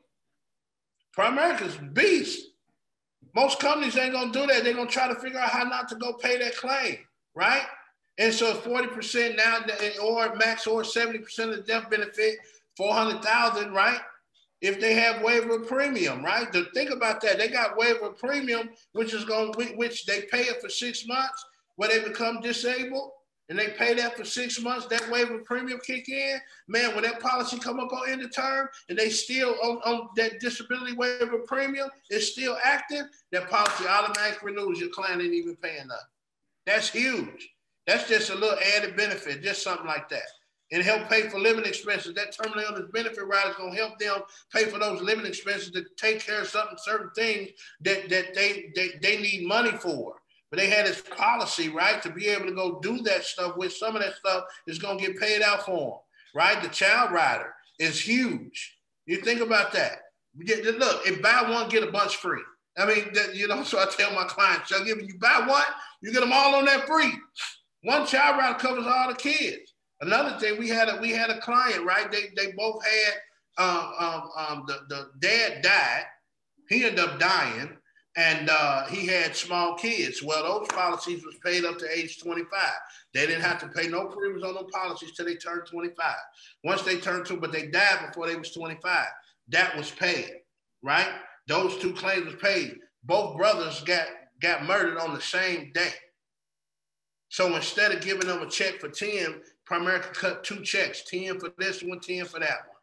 Primerica's beast. Most companies ain't gonna do that. They're gonna try to figure out how not to go pay that claim, right? And so forty percent now, or max or seventy percent of the death benefit, four hundred thousand, right? If they have waiver of premium, right? To think about that, they got waiver of premium, which is going, which they pay it for six months, where they become disabled. And they pay that for six months, that waiver premium kick in. Man, when that policy come up on end of term and they still on, on that disability waiver premium is still active, that policy automatically renews. Your client ain't even paying nothing. That's huge. That's just a little added benefit, just something like that. And help pay for living expenses. That terminal illness benefit rider is going to help them pay for those living expenses to take care of something, certain things that, that they, they, they need money for. But they had this policy, right, to be able to go do that stuff with. Some of that stuff is going to get paid out for them, right? The child rider is huge. You think about that. Look, if buy one, get a bunch free. I mean, that, you know, so I tell my clients, I'll give you buy one, you get them all on that free. One child rider covers all the kids. Another thing, we had a we had a client, right? They they both had um, um, um, the the dad died. He ended up dying. And uh, he had small kids. Well, those policies was paid up to age twenty-five. They didn't have to pay no premiums on those policies till they turned twenty-five. Once they turned two, but they died before they was twenty-five. That was paid, right? Those two claims was paid. Both brothers got, got murdered on the same day. So instead of giving them a check for ten, Primerica cut two checks, ten for this one, ten for that one.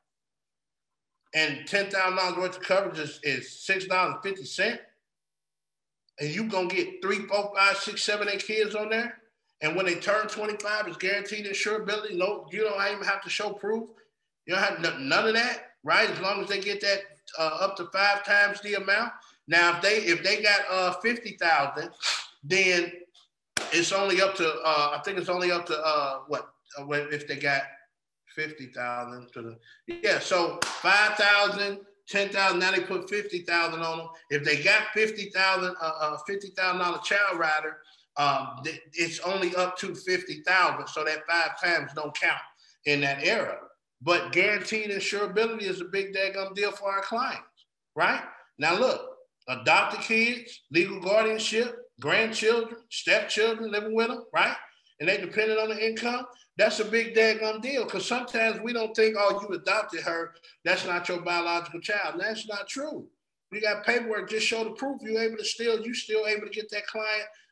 And ten thousand dollars worth of coverage is, is six dollars and fifty cents. And you gonna get three, four, five, six, seven, eight kids on there. And when they turn twenty-five, it's guaranteed insurability. No, you don't even have to show proof. You don't have none, none of that, right? As long as they get that uh, up to five times the amount. Now, if they if they got uh, fifty thousand, then it's only up to uh, I think it's only up to uh, what uh, if they got fifty thousand to the yeah. So five thousand. ten thousand, now they put fifty thousand on them. If they got fifty thousand, uh, uh, fifty thousand dollar child rider, um, th- it's only up to fifty thousand. So that five times don't count in that era. But guaranteed insurability is a big daggum deal for our clients, right? Now look, adopted kids, legal guardianship, grandchildren, stepchildren living with them, right? And they dependent on the income. That's a big daggum deal because sometimes we don't think, oh, you adopted her. That's not your biological child. And that's not true. You got paperwork, just show the proof. You're able to still, you still able to get that client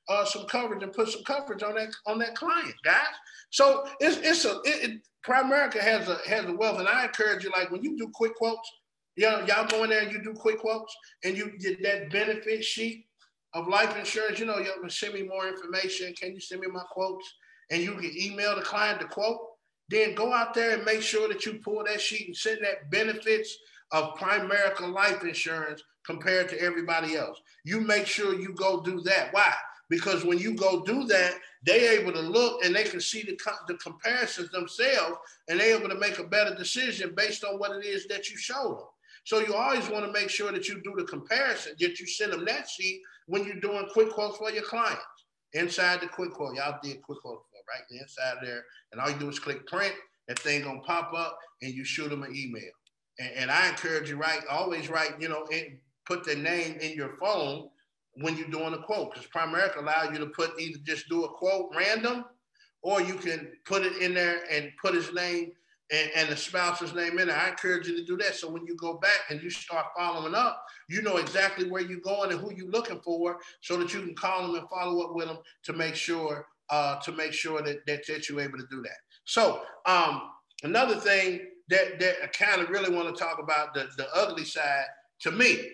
uh, some coverage and put some coverage on that on that client, guys. So it's it's a it, it, Primerica has a has a wealth, and I encourage you, like when you do quick quotes, you know, y'all go in there and you do quick quotes, and you get that benefit sheet of life insurance. You know, y'all can send me more information. Can you send me my quotes? And you can email the client the quote. Then go out there and make sure that you pull that sheet and send that benefits of Primerica life insurance compared to everybody else. You make sure you go do that. Why? Because when you go do that, they're able to look and they can see the, the comparisons themselves, and they're able to make a better decision based on what it is that you show them. So you always want to make sure that you do the comparison, that you send them that sheet when you're doing quick quotes for your clients. Inside the quick quote, y'all did quick quote for right the inside there, and all you do is click print. That thing gonna pop up, and you shoot them an email. And, and I encourage you, write always write, you know, and put their name in your phone when you're doing a quote, because Primerica allows you to put either just do a quote random, or you can put it in there and put his name and, and the spouse's name in there. I encourage you to do that. So when you go back and you start following up, you know exactly where you're going and who you're looking for, so that you can call them and follow up with them to make sure uh, to make sure that, that, that you're able to do that. So um, another thing that, that I kind of really want to talk about, the, the ugly side, to me,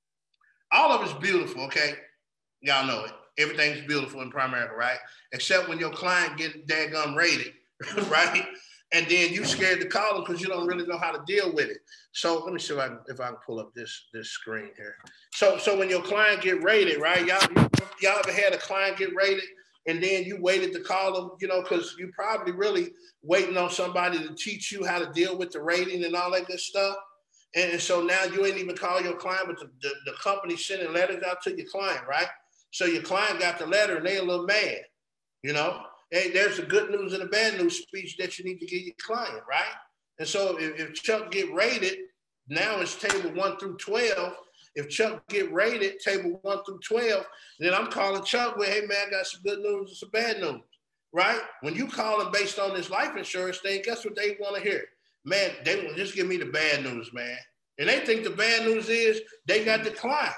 all of it's beautiful, okay? Y'all know it. Everything's beautiful in Primerica, right? Except when your client gets daggum rated, right? And then you scared to call them because you don't really know how to deal with it. So let me see if I can, if I can pull up this, this screen here. So, so when your client get rated, right? Y'all, y'all ever had a client get rated and then you waited to call them, you know, because you probably really waiting on somebody to teach you how to deal with the rating and all that good stuff. And, and so now you ain't even call your client, but the, the, the company sending letters out to your client, right? So your client got the letter and they a little mad, you know? Hey, there's the good news and the bad news speech that you need to give your client, right? And so if, if Chuck get rated, now it's table one through twelve. If Chuck get rated, table one through twelve, then I'm calling Chuck with, hey man, I got some good news and some bad news, right? When you call them based on this life insurance thing, guess what they want to hear? Man, they want just give me the bad news, man. And they think the bad news is they got declined.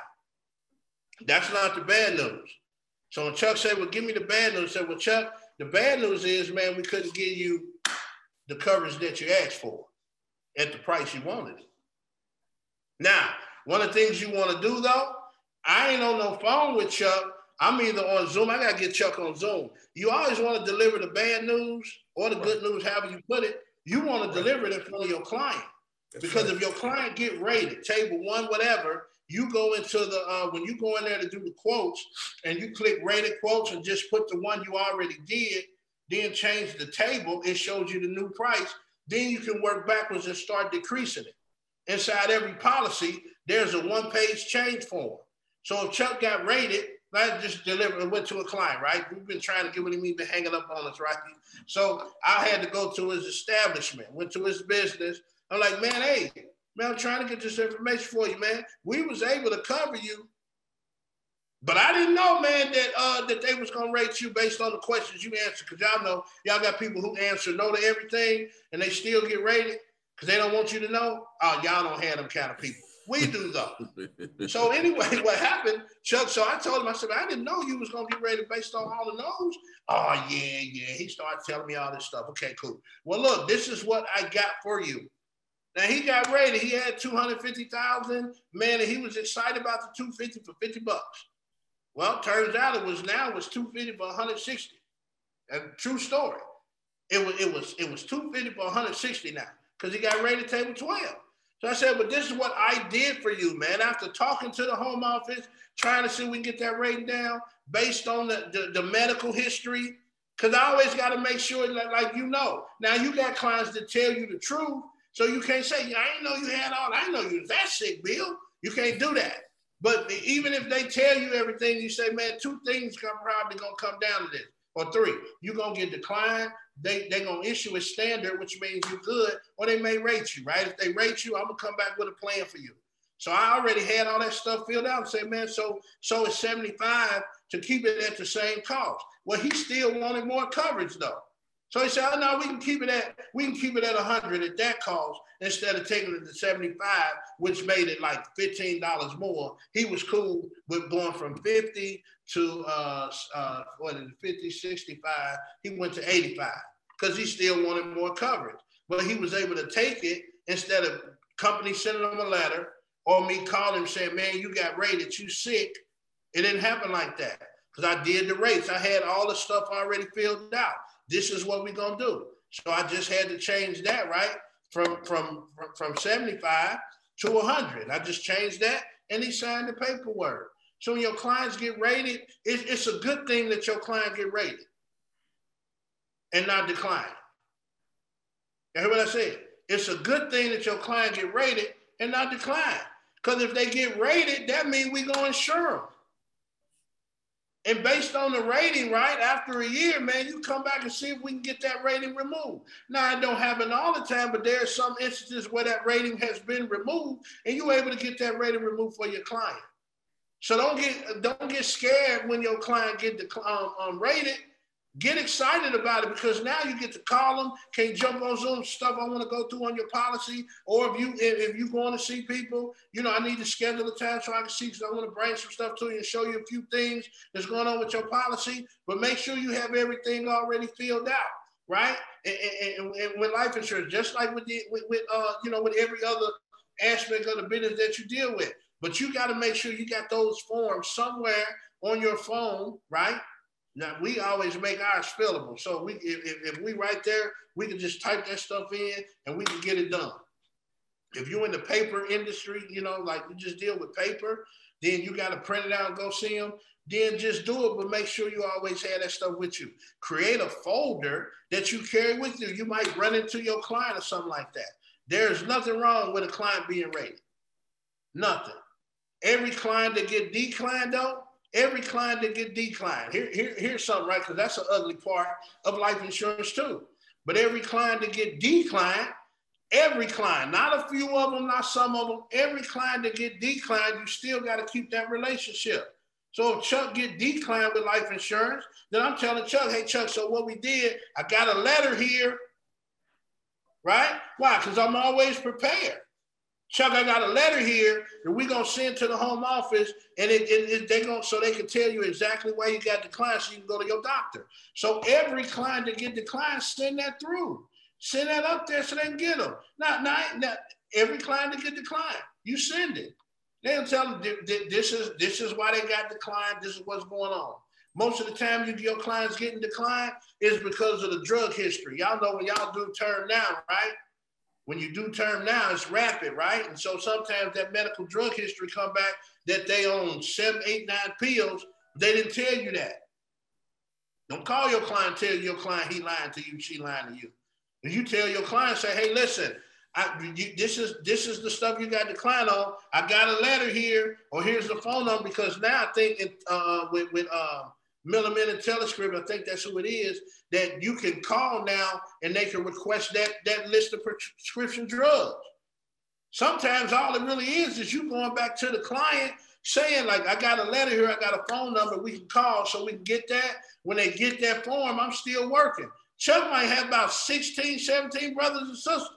That's not the bad news. So when Chuck said, well, give me the bad news, I said, well, Chuck, the bad news is, man, we couldn't give you the coverage that you asked for at the price you wanted. Now, one of the things you want to do, though, I ain't on no phone with Chuck. I'm either on Zoom. I got to get Chuck on Zoom. You always want to deliver the bad news or the good news, however you put it. You want to deliver it in front of your client. That's because right. If your client get rated, table one, whatever, you go into the, uh, when you go in there to do the quotes and you click rated quotes and just put the one you already did, then change the table, it shows you the new price. Then you can work backwards and start decreasing it. Inside every policy, there's a one-page change form. So if Chuck got rated, I just delivered and went to a client, right? We've been trying to get what he mean, been hanging up on us, right? So I had to go to his establishment, went to his business. I'm like, man, hey, man, I'm trying to get this information for you, man. We was able to cover you, but I didn't know, man, that uh, that they was gonna rate you based on the questions you answered. Cause y'all know, y'all got people who answer no to everything and they still get rated because they don't want you to know. Oh, y'all don't have them kind of people. We do though. So anyway, what happened, Chuck, so I told him, I said, I didn't know you was gonna get rated based on all the no's. Oh yeah, yeah. He started telling me all this stuff. Okay, cool. Well, look, this is what I got for you. Now he got rated. He had two hundred fifty thousand, man, and he was excited about the two hundred fifty for fifty bucks. Well, turns out it was now it was two hundred fifty for one hundred sixty. A true story. It was it was it was two hundred fifty for one hundred sixty now because he got rated table twelve. So I said, but this is what I did for you, man. After talking to the home office, trying to see if we can get that rating down based on the, the, the medical history, because I always got to make sure that, like, you know. Now, you got clients that tell you the truth, so you can't say, yeah, I didn't know you had all, I didn't know you was that sick, Bill. You can't do that. But even if they tell you everything, you say, man, two things are probably going to come down to this, or three. You're going to get declined. They, they're going to issue a standard, which means you're good, or they may rate you, right? If they rate you, I'm going to come back with a plan for you. So I already had all that stuff filled out and say, man, so, so it's seventy-five to keep it at the same cost. Well, he still wanted more coverage, though. So he said, oh, no, we can keep it at, we can keep it at one hundred at that cost instead of taking it to seventy-five, which made it like fifteen dollars more. He was cool with going from fifty to, uh, uh, what is it, fifty, sixty-five. He went to eighty-five because he still wanted more coverage. But he was able to take it instead of company sending him a letter or me calling him saying, man, you got rated, you sick. It didn't happen like that because I did the rates. I had all the stuff already filled out. This is what we're going to do. So I just had to change that, right? From, from, from seventy-five to one hundred. I just changed that and he signed the paperwork. So when your clients get rated, it's, it's a good thing that your client get rated and not decline. You hear what I said? It's a good thing that your client get rated and not decline. Because if they get rated, that means we're going to insure them. And based on the rating, right, after a year, man, you come back and see if we can get that rating removed. Now, it don't happen all the time, but there are some instances where that rating has been removed and you're able to get that rating removed for your client. So don't get don't get scared when your client get the, um, um, rated. Get excited about it because now you get to call them, can jump on Zoom, stuff I want to go through on your policy. Or if you if, if you going to see people, you know, I need to schedule a time so I can see because I want to bring some stuff to you and show you a few things that's going on with your policy. But make sure you have everything already filled out, right? And, and, and with life insurance, just like with the with, with uh you know with every other aspect of the business that you deal with. But you got to make sure you got those forms somewhere on your phone, right? Now, we always make ours fillable. So we, if, if we right there, we can just type that stuff in and we can get it done. If you're in the paper industry, you know, like you just deal with paper, then you got to print it out and go see them. Then just do it, but make sure you always have that stuff with you. Create a folder that you carry with you. You might run into your client or something like that. There's nothing wrong with a client being rated. Nothing. Every client that get declined though, Every client that get declined, here, here, here's something, right? Because that's an ugly part of life insurance too. But every client that get declined, every client, not a few of them, not some of them, every client that get declined, you still got to keep that relationship. So if Chuck get declined with life insurance, then I'm telling Chuck, hey, Chuck, so what we did, I got a letter here, right? Why? Because I'm always prepared. Chuck, I got a letter here that we're going to send to the home office and it, it, it, they gonna, so they can tell you exactly why you got declined so you can go to your doctor. So every client that get declined, send that through. Send that up there so they can get them. Not, not, not every client that get declined, you send it. They'll tell them this is, this is why they got declined. This is what's going on. Most of the time you, your clients getting declined is because of the drug history. Y'all know when y'all do term now, right? When you do term now, it's rapid, right? And so sometimes that medical drug history come back that they own seven, eight, nine pills. They didn't tell you that. Don't call your client, tell your client he lying to you, she lying to you. If you tell your client, say, hey, listen, I, you, this is this is the stuff you got declined on. I got a letter here, or here's the phone number, because now I think it, uh, with, with uh, Milliman and Telescript, I think that's who it is, that you can call now and they can request that, that list of prescription drugs. Sometimes all it really is is you going back to the client saying, like, I got a letter here, I got a phone number we can call so we can get that. When they get that form, I'm still working. Chuck might have about sixteen, seventeen brothers and sisters.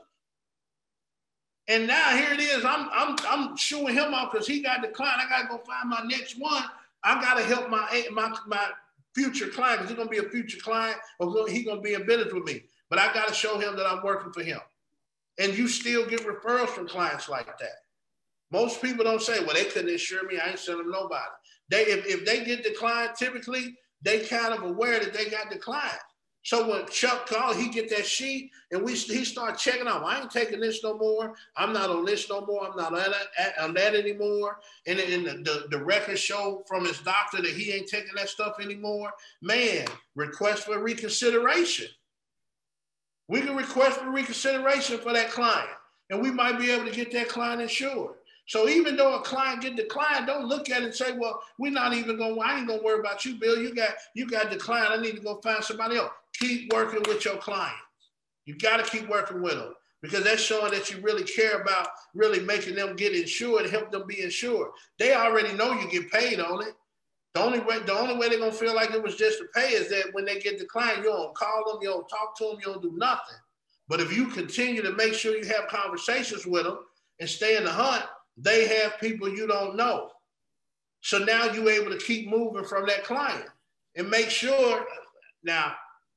And now here it is, I'm, I'm, I'm shooing him off because he got declined. I got to go find my next one. I got to help my, my, my future client, because he's going to be a future client, or he's going to be in business with me. But I got to show him that I'm working for him. And you still get referrals from clients like that. Most people don't say, well, they couldn't insure me. I ain't selling them nobody. They, if, if they get declined, typically, they kind of aware that they got declined. So when Chuck called, he get that sheet and we he start checking out. I ain't taking this no more. I'm not on this no more. I'm not on that, on that anymore. And, and the, the, the records show from his doctor that he ain't taking that stuff anymore. Man, request for reconsideration. We can request for reconsideration for that client, and we might be able to get that client insured. So even though a client get declined, don't look at it and say, well, we're not even going to, I ain't going to worry about you, Bill. You got, you got declined. I need to go find somebody else. Keep working with your clients. You got to keep working with them, because that's showing that you really care about really making them get insured, help them be insured. They already know you get paid on it. The only way, the only way they're gonna feel like it was just to pay is that when they get the client, you don't call them, you don't talk to them, you don't do nothing. But if you continue to make sure you have conversations with them and stay in the hunt, they have people you don't know. So now you're able to keep moving from that client and make sure. Now,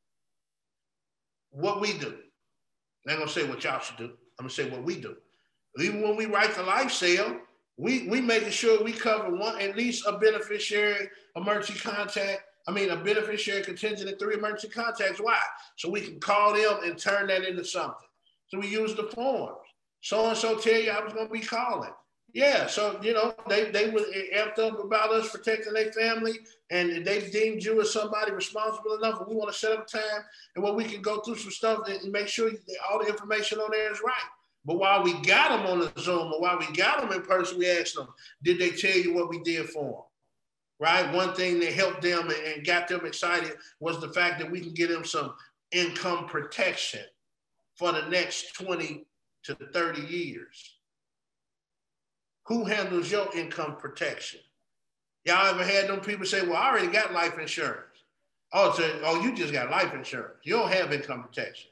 what we do, I'm not gonna say what y'all should do. I'm gonna say what we do. Even when we write the life sale, we we making sure we cover one, at least a beneficiary, emergency contact. I mean, a beneficiary contingent and three emergency contacts. Why? So we can call them and turn that into something. So we use the forms. So-and-so tell you I was gonna be calling. Yeah, so, you know, they, they were amped up about us protecting their family, and they deemed you as somebody responsible enough, and we want to set up time and where we can go through some stuff and make sure that all the information on there is right. But while we got them on the Zoom, or while we got them in person, we asked them, did they tell you what we did for them? Right? One thing that helped them and got them excited was the fact that we can get them some income protection for the next twenty to thirty years. Who handles your income protection? Y'all ever had them people say, well, I already got life insurance. Oh, so, oh, you just got life insurance. You don't have income protection.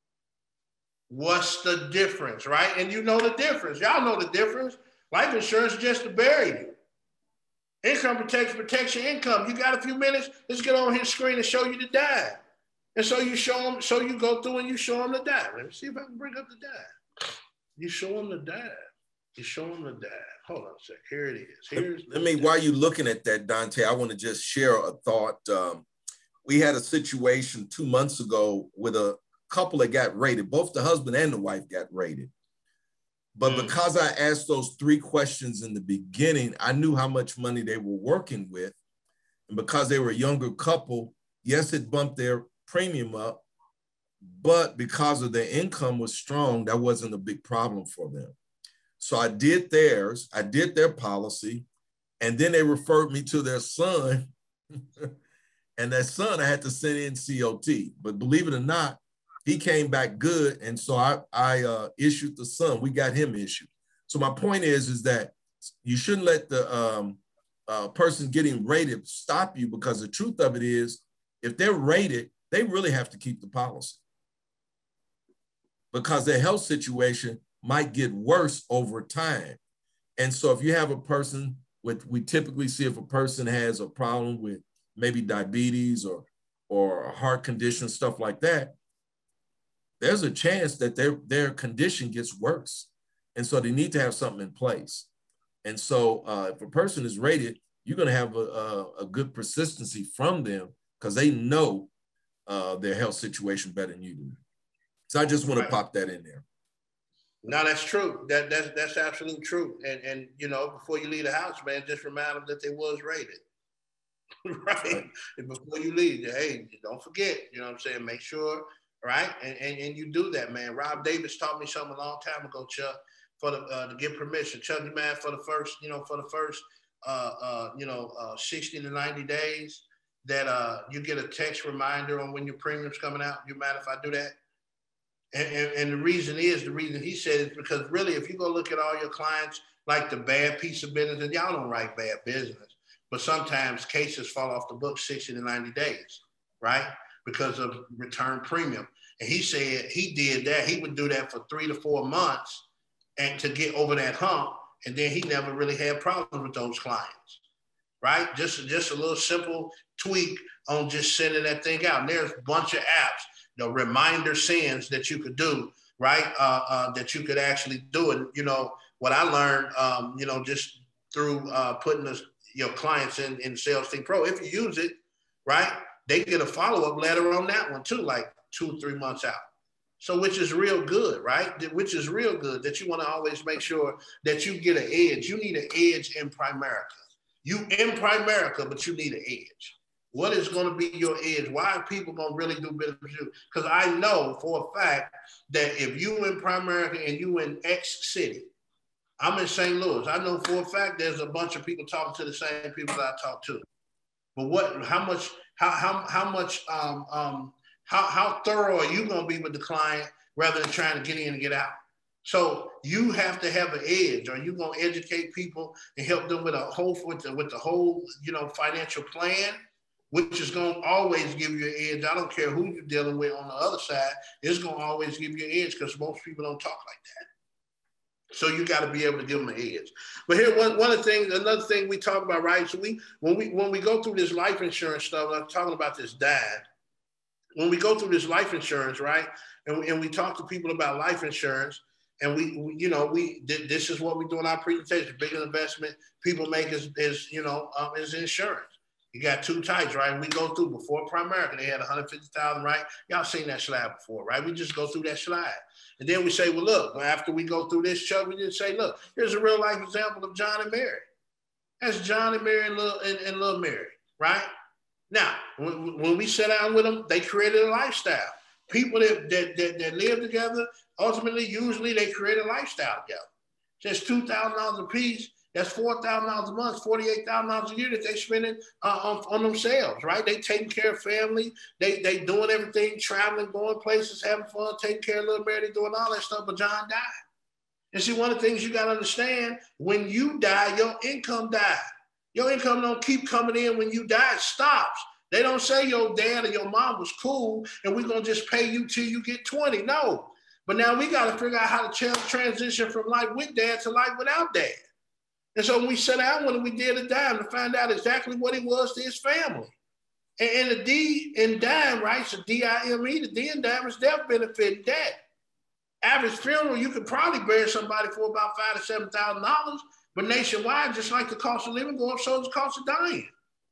What's the difference, right? And you know the difference. Y'all know the difference. Life insurance is just to bury you. Income protection protects your income. You got a few minutes, let's get on his screen and show you the dime. And so you show them, so you go through and you show them the dime. Let me see if I can bring up the dime. You show them the dime. You show them the dime. Hold on a sec. Here it is. Here's Let me, while you're looking at that, Dante, I want to just share a thought. Um, we had a situation two months ago with a couple that got raided. Both the husband and the wife got raided. But mm. because I asked those three questions in the beginning, I knew how much money they were working with. And because they were a younger couple, yes, it bumped their premium up. But because of their income was strong, that wasn't a big problem for them. So I did theirs, I did their policy, and then they referred me to their son. And that son, I had to send in C O T. But believe it or not, he came back good. And so I, I uh, issued the son. We got him issued. So my point is, is that you shouldn't let the um, uh, person getting rated stop you, because the truth of it is, if they're rated, they really have to keep the policy, because their health situation might get worse over time. And so if you have a person with, we typically see if a person has a problem with maybe diabetes or, or a heart condition, stuff like that, there's a chance that their, their condition gets worse. And so they need to have something in place. And so uh, if a person is rated, you're gonna have a, a, a good persistency from them, because they know uh, their health situation better than you do. So I just want to pop that in there. No, that's true. That that's that's absolutely true. And and you know, before you leave the house, man, just remind them that they was rated. Right? And before you leave, hey, don't forget, you know what I'm saying? Make sure, right? And and, and you do that, man. Rob Davis taught me something a long time ago, Chuck, for the uh, to get permission. Chuck, man, for the first, you know, for the first uh uh, you know, uh sixty to ninety days, that uh you get a text reminder on when your premium's coming out. You mind if I do that? And, and, and the reason is, the reason he said is because really, if you go look at all your clients, like the bad piece of business, and y'all don't write bad business, but sometimes cases fall off the book sixty to ninety days, right? Because of return premium. And he said he did that. He would do that for three to four months and to get over that hump. And then he never really had problems with those clients, right? Just, just a little simple tweak on just sending that thing out. And there's a bunch of apps, the reminder sends that you could do, right? Uh, uh, that you could actually do it. You know, what I learned, um, you know, just through uh, putting the, your clients in, in Sales Team Pro, if you use it, right, they get a follow-up letter on that one too, like two, three months out. So which is real good, right? Which is real good, that you want to always make sure that you get an edge. You need an edge in Primerica. You in Primerica, but you need an edge. What is going to be your edge? Why are people going to really do business with you? Because I know for a fact that if you in Primerica and you in X city, I'm in Saint Louis, I know for a fact there's a bunch of people talking to the same people that I talk to. But what, how much, how, how, how much, um, um, how, how thorough are you going to be with the client rather than trying to get in and get out? So you have to have an edge. Are you going to educate people and help them with a whole with the, with the whole you know financial plan, which is going to always give you an edge. I don't care who you're dealing with on the other side. It's going to always give you an edge because most people don't talk like that. So you got to be able to give them an edge. But here, one, one of the things, another thing we talk about, right? So we when we when we go through this life insurance stuff, I'm talking about this D I N. When we go through this life insurance, right, and we, and we talk to people about life insurance, and we, we you know, we this is what we do in our presentation. Biggest investment people make is, is you know, um, is insurance. You got two types, right? We go through before Primerica, they had one hundred fifty thousand, right? Y'all seen that slide before, right? We just go through that slide. And then we say, well, look, after we go through this, Chuck, we just say, look, here's a real life example of John and Mary. That's John and Mary and little, and, and little Mary, right? Now, when, when we sat down with them, they created a lifestyle. People that, that, that, that live together, ultimately, usually they create a lifestyle together. Just two thousand dollars a piece. That's four thousand dollars a month, forty-eight thousand dollars a year that they spending uh, on, on themselves, right? They taking care of family. They they doing everything, traveling, going places, having fun, taking care of little Mary, doing all that stuff, but John died. And see, one of the things you got to understand, when you die, your income dies. Your income don't keep coming in when you die, it stops. They don't say your dad or your mom was cool and we're going to just pay you till you get twenty. No. But now we got to figure out how to transition from life with dad to life without dad. And so when we sat down with him, we did a dime to find out exactly what he was to his family. And, and the D in dime, right? So D I M E, the D in dime is death benefit and debt. Average funeral, you could probably bury somebody for about five to seven thousand dollars, but nationwide, just like the cost of living go up, so does the cost of dying.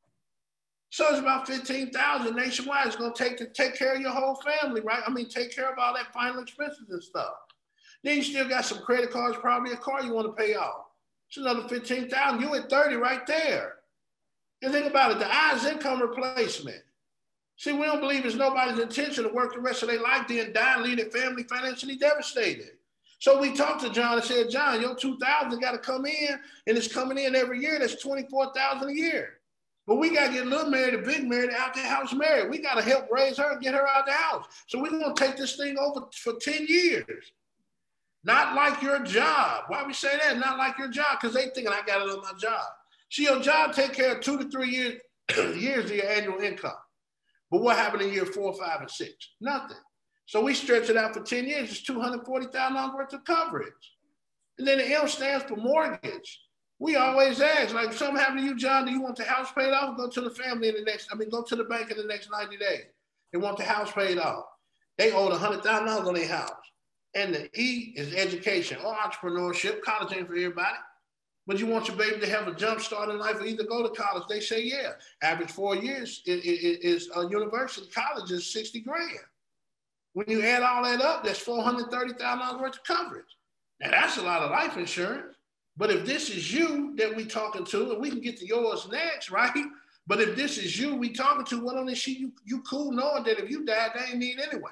So it's about fifteen thousand nationwide. It's going to take to take care of your whole family, right? I mean, take care of all that final expenses and stuff. Then you still got some credit cards, probably a car you want to pay off. It's another fifteen thousand. You at thirty right there. And think about it, the I's income replacement. See, we don't believe it's nobody's intention to work the rest of their life, then die and leave their family financially devastated. So we talked to John and said, John, your two thousand got to come in, and it's coming in every year. That's twenty-four thousand a year. But we got to get little Mary, the big Mary, out the house married. We got to help raise her and get her out the house. So we're going to take this thing over for ten years. Not like your job. Why we say that? Not like your job, because they thinking I got it on my job. See, your job take care of two to three years, years of your annual income. But what happened in year four, five, and six? Nothing. So we stretch it out for ten years. It's two hundred forty thousand dollars worth of coverage. And then the M stands for mortgage. We always ask, like, if something happened to you, John, do you want the house paid off? Go to the family in the next, I mean, go to the bank in the next ninety days. They want the house paid off. They owe one hundred thousand dollars on their house. And the E is education or entrepreneurship. College ain't for everybody. But you want your baby to have a jump start in life or either go to college. They say, yeah. Average four years is, is, is a university. College is sixty grand. When you add all that up, that's four hundred thirty thousand dollars worth of coverage. Now, that's a lot of life insurance. But if this is you that we talking to, and we can get to yours next, right? But if this is you we talking to, what on this sheet, you, you cool knowing that if you died, they ain't need anyway.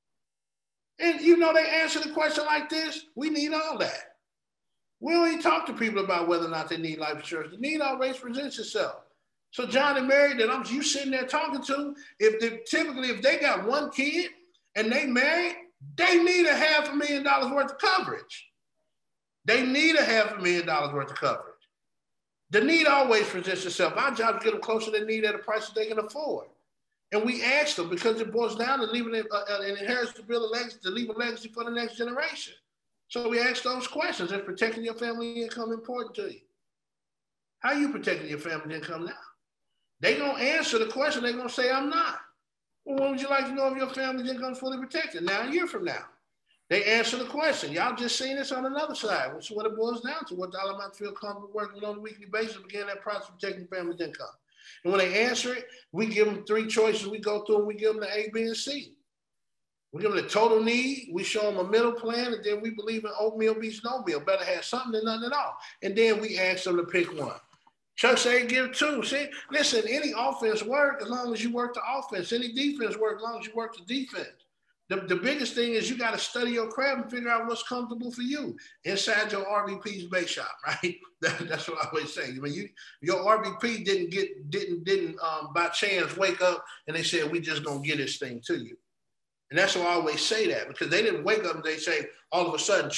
And you know, they answer the question like this, we need all that. We don't even talk to people about whether or not they need life insurance. The need always presents itself. So John and Mary that I'm you sitting there talking to, if they, typically if they got one kid and they married, they need a half a million dollars worth of coverage. They need a half a million dollars worth of coverage. The need always presents itself. Our job is to get them closer to the need at a price that they can afford. And we ask them because it boils down to leaving an inheritance to build a legacy, to leave a legacy for the next generation. So we ask those questions. Is protecting your family income important to you? How are you protecting your family income now? They're going to answer the question. They're going to say, I'm not. Well, when would you like to know if your family's income is fully protected? Now, a year from now. They answer the question. Y'all just seen this on another side, which is what it boils down to. What dollar amount feel comfortable working on a weekly basis to begin that process of protecting family's income. And when they answer it, we give them three choices. We go through and we give them the A, B, and C. We give them the total need. We show them a middle plan, and then we believe in oatmeal beats no meal. Better have something than nothing at all. And then we ask them to pick one. Chuck say give two. See, listen, any offense work as long as you work the offense. Any defense work as long as you work the defense. The, the biggest thing is you got to study your craft and figure out what's comfortable for you inside your R V P's bake shop, right? That, that's what I always say. I mean, you, your R V P didn't get, didn't, didn't um, by chance wake up and they said, we just gonna get this thing to you. And that's why I always say that, because they didn't wake up and they say, all of a sudden, Chuck,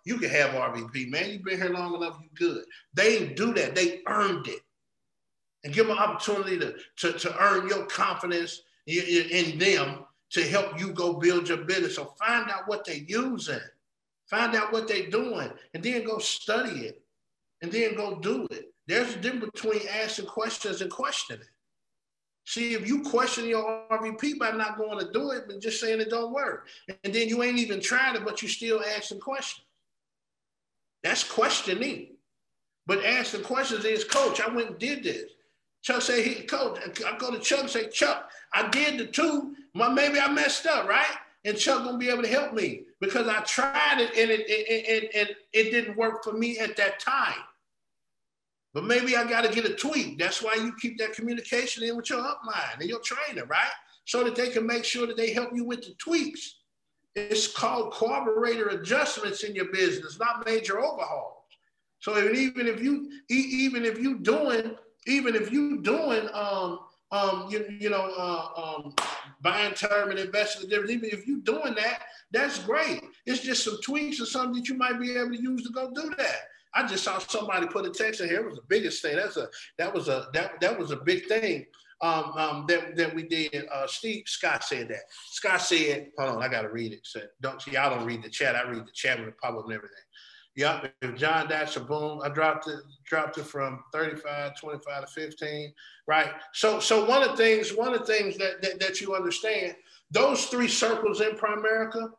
you can have R V P, man. You've been here long enough, you good. They didn't do that. They earned it. And give them an opportunity to, to, to earn your confidence in them to help you go build your business. So find out what they're using. Find out what they're doing. And then go study it. And then go do it. There's a difference between asking questions and questioning. See, if you question your R V P by not going to do it, but just saying it don't work, and then you ain't even tried it, but you still asking questions. That's questioning. But asking questions is, Coach, I went and did this. Chuck say, he, Coach, I go to Chuck and say, Chuck, I did the two, but maybe I messed up, right? And Chuck gonna be able to help me because I tried it and it, it, it, it, it didn't work for me at that time. But maybe I got to get a tweak. That's why you keep that communication in with your upline and your trainer, right? So that they can make sure that they help you with the tweaks. It's called carburetor adjustments in your business, not major overhauls. So even if you, even if you doing, even if you doing, um, um, you, you know, uh, um, buying term and investing in different, even if you doing that, that's great. It's just some tweaks or something that you might be able to use to go do that. I just saw somebody put a text in here. It was the biggest thing. That's a that was a that that was a big thing um, um, that that we did. Uh, Steve Scott said that. Scott said, "Hold on, I gotta read it." Said, "Don't y'all don't read the chat? I read the chat with the public and everything." Yep. If John Dasher, boom, I dropped it dropped it from thirty-five, twenty-five to fifteen. Right. So so one of the things one of the things that that, that you understand, those three circles in Primerica.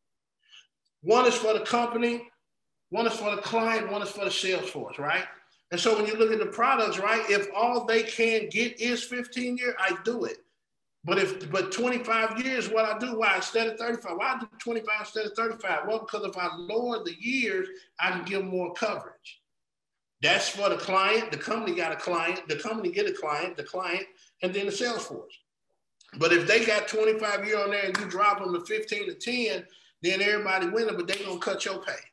One is for the company. One is for the client, one is for the sales force, right? And so when you look at the products, right, if all they can get is fifteen years, I do it. But if but twenty-five years, what I do, why instead of thirty-five? Why I do twenty-five instead of thirty-five? Well, because if I lower the years, I can give more coverage. That's for the client. The company got a client. The company get a client, the client, and then the sales force. But if they got twenty-five year on there and you drop them to fifteen to ten, then everybody winning, but they gonna cut your pay.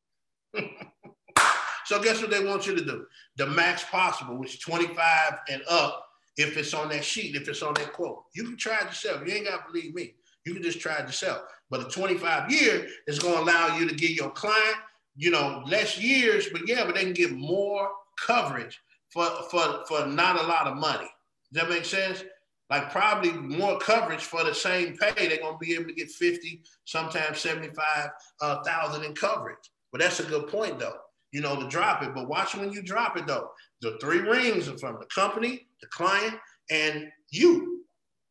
So guess what they want you to do? The max possible, which is twenty-five and up, if it's on that sheet, if it's on that quote. You can try it yourself. You ain't got to believe me. You can just try it yourself. But a twenty-five year is going to allow you to give your client, you know, less years, but yeah, but they can get more coverage for, for, for not a lot of money. Does that make sense? Like probably more coverage for the same pay. They're going to be able to get fifty, sometimes seventy-five thousand uh, in coverage. But that's a good point, though, you know, to drop it. But watch when you drop it, though. The three rings are from the company, the client, and you.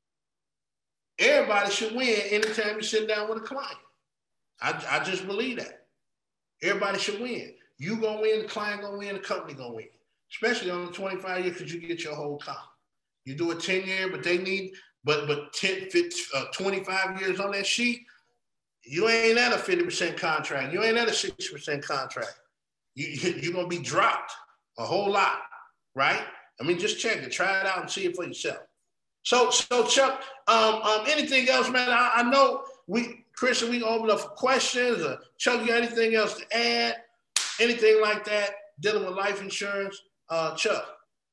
Everybody should win anytime you sit down with a client. I, I just believe that. Everybody should win. You going to win, the client going to win, the company going to win. Especially on the twenty-five year, because you get your whole comp. You do a ten year, but they need, but but ten, fifty, uh, twenty-five years on that sheet, you ain't at a fifty percent contract. You ain't at a sixty percent contract. You, you, you're going to be dropped a whole lot, right? I mean, just check it. Try it out and see it for yourself. So, so Chuck, um, um, anything else, man? I, I know we, Christian, we open up for questions. Or Chuck, you got anything else to add? Anything like that dealing with life insurance? Uh, Chuck?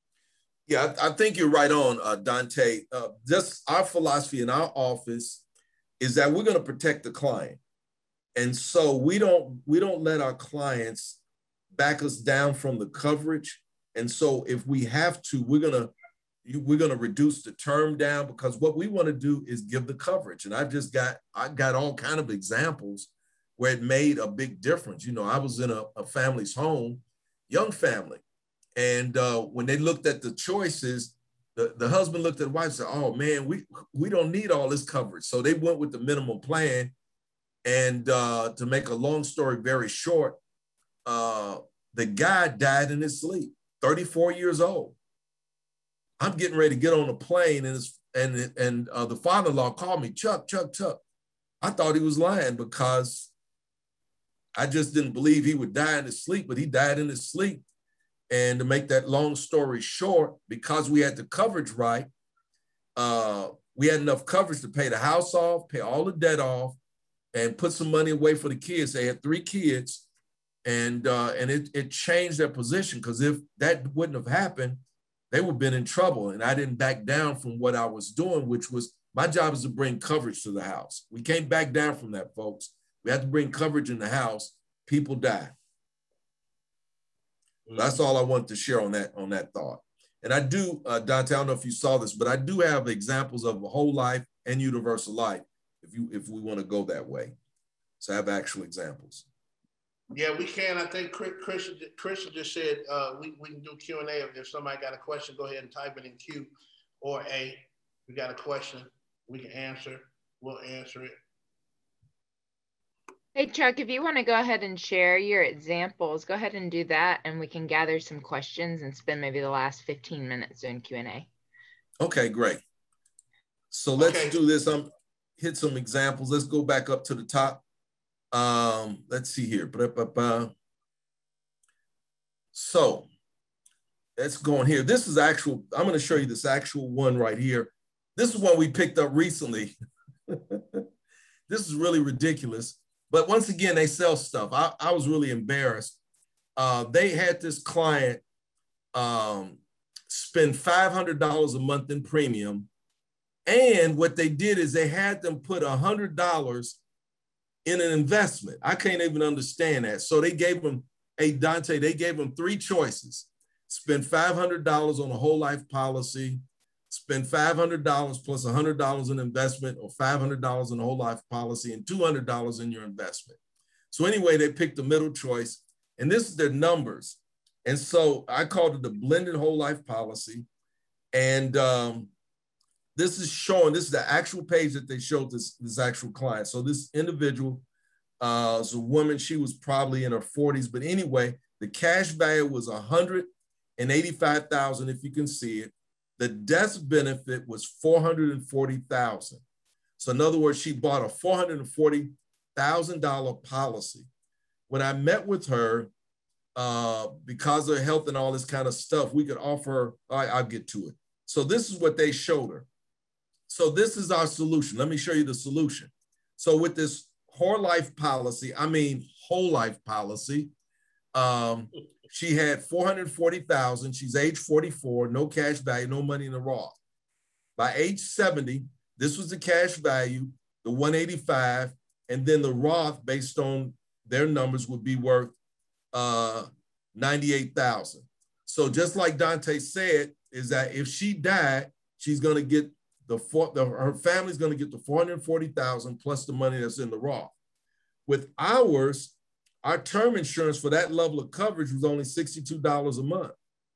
Yeah, I, I think you're right on, uh, Dante. Uh, just our philosophy in our office is that we're going to protect the client. And so we don't, we don't let our clients back us down from the coverage. And so if we have to, we're going to, we're going to reduce the term down, because what we want to do is give the coverage. And I've just got, I got all kind of examples where it made a big difference. You know, I was in a, a family's home, young family. And uh, when they looked at the choices, the, the husband looked at the wife and said, oh man, we, we don't need all this coverage. So they went with the minimum plan. And uh, to make a long story very short, uh, the guy died in his sleep, thirty-four years old. I'm getting ready to get on a plane, and it's, and and uh, the father-in-law called me, Chuck, Chuck, Chuck. I thought he was lying because I just didn't believe he would die in his sleep, but he died in his sleep. And to make that long story short, because we had the coverage right, uh, we had enough coverage to pay the house off, pay all the debt off, and put some money away for the kids. They had three kids, and uh, and it, it changed their position, because if that wouldn't have happened, they would have been in trouble. And I didn't back down from what I was doing, which was my job is to bring coverage to the house. We can't back down from that, folks. We have to bring coverage in the house. people die. That's all I want to share on that, on that thought. And I do, uh, Dante, I don't know if you saw this, but I do have examples of whole life and universal life if you if we want to go that way. So I have actual examples. Yeah, we can. I think Christian, Christian just said uh, we, we can do Q and A. If somebody got a question, go ahead and type it in Q or A. We got a question, we can answer. We'll answer it. Hey, Chuck, if you want to go ahead and share your examples, go ahead and do that, and we can gather some questions and spend maybe the last fifteen minutes doing Q and A. Okay, great. So let's okay. do this. I'm hit some examples. Let's go back up to the top. Um, let's see here. So let's go on here. This is actual, I'm going to show you this actual one right here. This is one we picked up recently. This is really ridiculous. But once again, they sell stuff. I, I was really embarrassed. Uh, they had this client um, spend five hundred dollars a month in premium. And what they did is they had them put one hundred dollars in an investment. I can't even understand that. So they gave them, hey, Dante, they gave them three choices. Spend five hundred dollars on a whole life policy, spend five hundred dollars plus one hundred dollars in investment, or five hundred dollars in a whole life policy and two hundred dollars in your investment. So anyway, they picked the middle choice, and this is their numbers. And so I called it the blended whole life policy. And um, this is showing, this is the actual page that they showed this, this actual client. So this individual uh, is a woman, she was probably in her forties, but anyway, the cash value was one hundred eighty-five thousand dollars if you can see it. The death benefit was four hundred forty thousand dollars. So in other words, she bought a four hundred forty thousand dollars policy. When I met with her, uh, because of her health and all this kind of stuff, we could offer her, I, I'll get to it. So this is what they showed her. So this is our solution. Let me show you the solution. So with this whole life policy, I mean whole life policy, um, she had four hundred forty thousand dollars. She's age forty-four, no cash value, no money in the Roth. By age seventy, this was the cash value, the one eighty-five, and then the Roth, based on their numbers, would be worth uh, ninety-eight thousand. So just like Dante said, is that if she died, she's going to get the, four, the her family's going to get the four hundred forty thousand plus the money that's in the Roth. With ours, our term insurance for that level of coverage was only sixty-two dollars a month.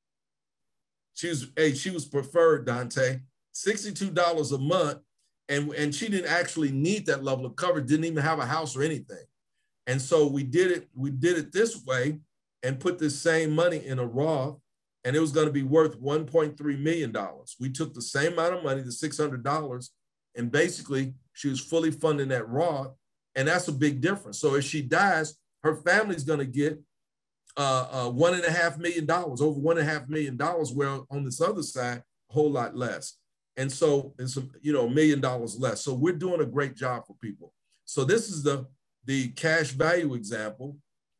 She was, hey, she was preferred, Dante, sixty-two dollars a month. And, and she didn't actually need that level of coverage, didn't even have a house or anything. And so we did it, we did it this way and put this same money in a Roth, and it was going to be worth one point three million dollars. We took the same amount of money, the six hundred dollars, and basically she was fully funding that Roth. And that's a big difference. So if she dies, her family's going to get uh, uh, one and a half million dollars, over one and a half million dollars, where on this other side, a whole lot less. And so it's, you know, a million dollars less. So we're doing a great job for people. So this is the, the cash value example.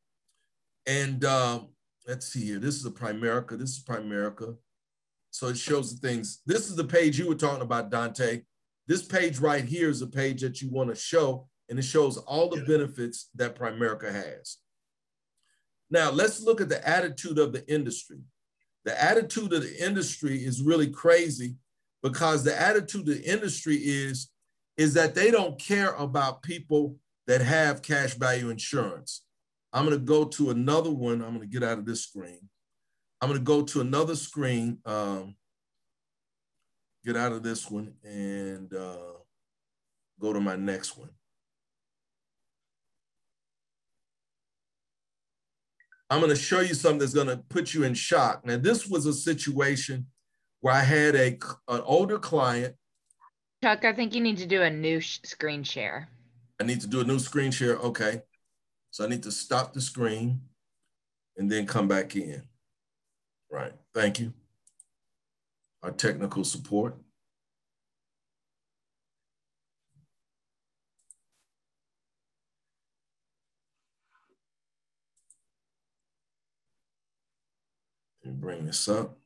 And um, let's see here. This is a Primerica. This is Primerica. So it shows the things. This is the page you were talking about, Dante. This page right here is a page that you want to show, and it shows all the benefits that Primerica has. Now, let's look at the attitude of the industry. The attitude of the industry is really crazy, because the attitude of the industry is, is that they don't care about people that have cash value insurance. I'm going to go to another one. I'm going to get out of this screen. I'm going to go to another screen, um, get out of this one, and uh, go to my next one. I'm going to show you something that's going to put you in shock. Now, this was a situation where I had a, an older client. Chuck, I think you need to do a new sh screen share. I need to do a new screen share. Okay. So I need to stop the screen and then come back in. Right. Thank you. Our technical support. Let me bring this up.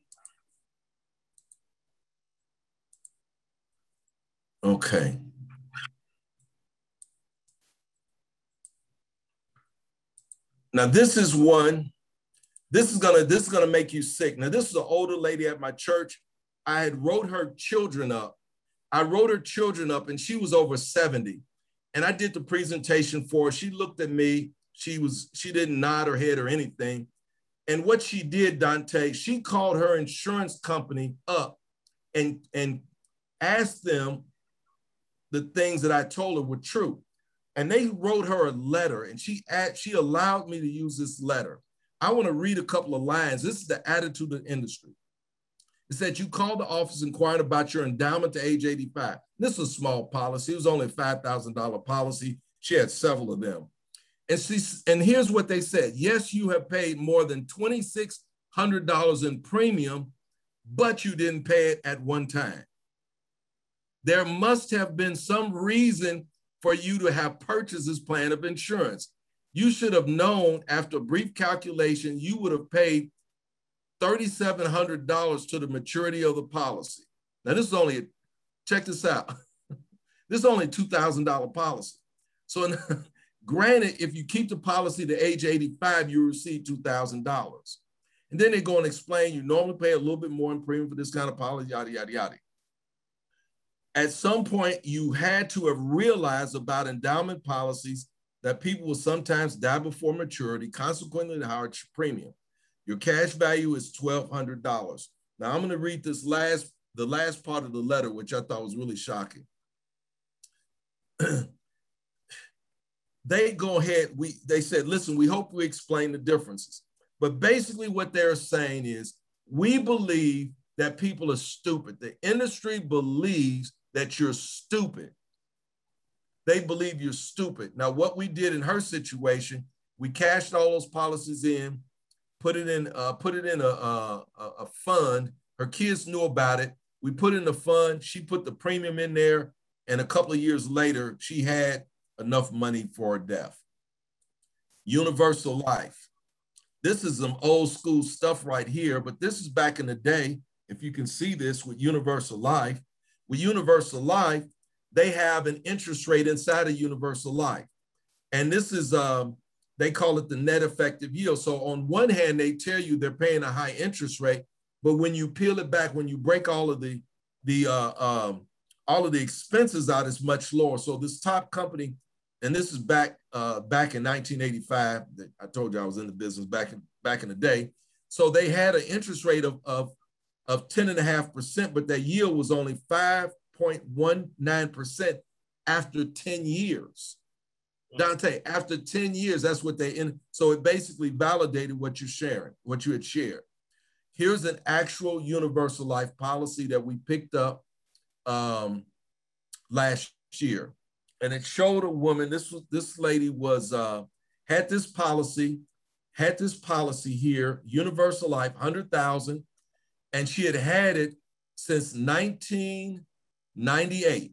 Okay. Now this is one, this is gonna, this is gonna make you sick. Now this is an older lady at my church. I had wrote her children up. I wrote her children up and she was over seventy. And I did the presentation for her. She looked at me. She was, she didn't nod her head or anything. And what she did, Dante, she called her insurance company up and, and asked them the things that I told her were true. And they wrote her a letter and she, she allowed me to use this letter. I want to read a couple of lines. This is the attitude of the industry. It said, you called the office inquiring about your endowment to age eighty-five. This was a small policy. It was only a five thousand dollar policy. She had several of them. And, she, and here's what they said. Yes, you have paid more than two thousand six hundred dollars in premium, but you didn't pay it at one time. There must have been some reason for you to have purchased this plan of insurance. You should have known after a brief calculation, you would have paid three thousand seven hundred dollars to the maturity of the policy. Now this is only, check this out. This is only a two thousand dollar policy. So granted, if you keep the policy to age eighty-five, you receive two thousand dollars. And then they go and explain you normally pay a little bit more in premium for this kind of policy, yada, yada, yada. At some point, you had to have realized about endowment policies that people will sometimes die before maturity, consequently the higher premium. Your cash value is twelve hundred dollars. Now I'm going to read this last, the last part of the letter, which I thought was really shocking. They go ahead, we, they said, listen, we hope we explain the differences. But basically what they're saying is, we believe that people are stupid. The industry believes that you're stupid. They believe you're stupid. Now, what we did in her situation, we cashed all those policies in, put it in, uh, put it in a, a, a fund. Her kids knew about it. We put it in the fund. She put the premium in there. And a couple of years later, she had enough money for her death. Universal life. This is some old school stuff right here, but this is back in the day. If you can see this with universal life, with universal life, they have an interest rate inside of universal life. And this is, um, they call it the net effective yield. So on one hand, they tell you they're paying a high interest rate, but when you peel it back, when you break all of the, the uh, um, all of the expenses out, it's much lower. So this top company, and this is back uh, back in nineteen eighty-five. I told you I was in the business back in, back in the day. So they had an interest rate of, of, of ten and a half percent, but their yield was only five point one nine percent after ten years. Dante, after ten years, that's what they, in. So it basically validated what you're sharing, what you had shared. Here's an actual universal life policy that we picked up um, last year. And it showed a woman, this was, this lady was, uh, had this policy, had this policy here, universal life, one hundred thousand, and she had had it since nineteen ninety-eight.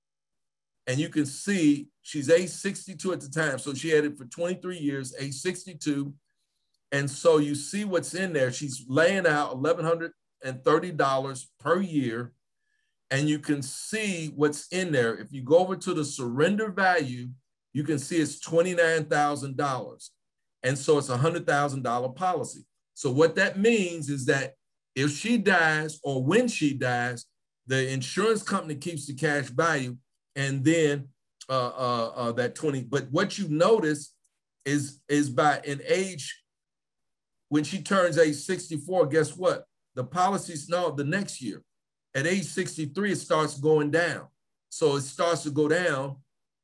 And you can see she's age sixty-two at the time. So she had it for twenty-three years, age sixty-two. And so you see what's in there. She's laying out one thousand one hundred thirty dollars per year. And you can see what's in there. If you go over to the surrender value, you can see it's twenty-nine thousand dollars. And so it's a one hundred thousand dollar policy. So what that means is that if she dies or when she dies, the insurance company keeps the cash value and then uh, uh, uh, that twenty. But what you notice is, is by an age, when she turns age sixty-four, guess what? The policy's now the next year. At age sixty-three, it starts going down. So it starts to go down.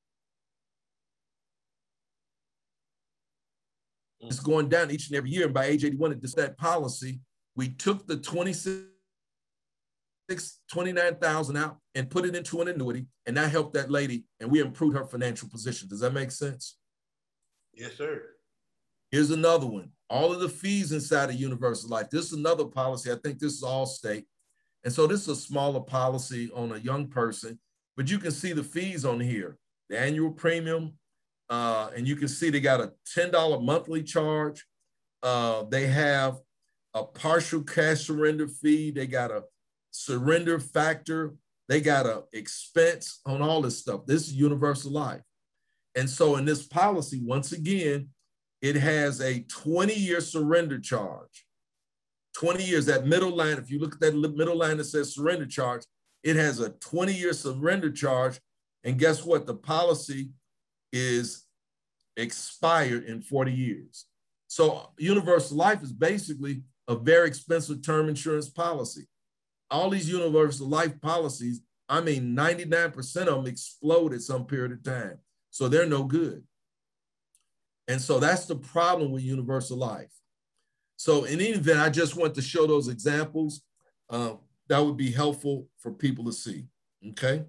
It's going down each and every year. And by age eighty-one, it does that policy. We took the twenty-six, twenty-nine thousand out and put it into an annuity. And that helped that lady. And we improved her financial position. Does that make sense? Yes, sir. Here's another one. All of the fees inside of Universal Life. This is another policy. I think this is Allstate. And so this is a smaller policy on a young person, but you can see the fees on here, the annual premium, uh, and you can see they got a ten dollar monthly charge. Uh, they have a partial cash surrender fee. They got a surrender factor. They got a expense on all this stuff. This is Universal Life. And so in this policy, once again, it has a twenty year surrender charge. twenty years, that middle line, if you look at that middle line that says surrender charge, it has a twenty year surrender charge. And guess what? The policy is expired in forty years. So Universal Life is basically a very expensive term insurance policy. All these Universal Life policies, I mean, ninety-nine percent of them explode at some period of time. So they're no good. And so that's the problem with Universal Life. So in any event, I just want to show those examples. Uh, that would be helpful for people to see, okay?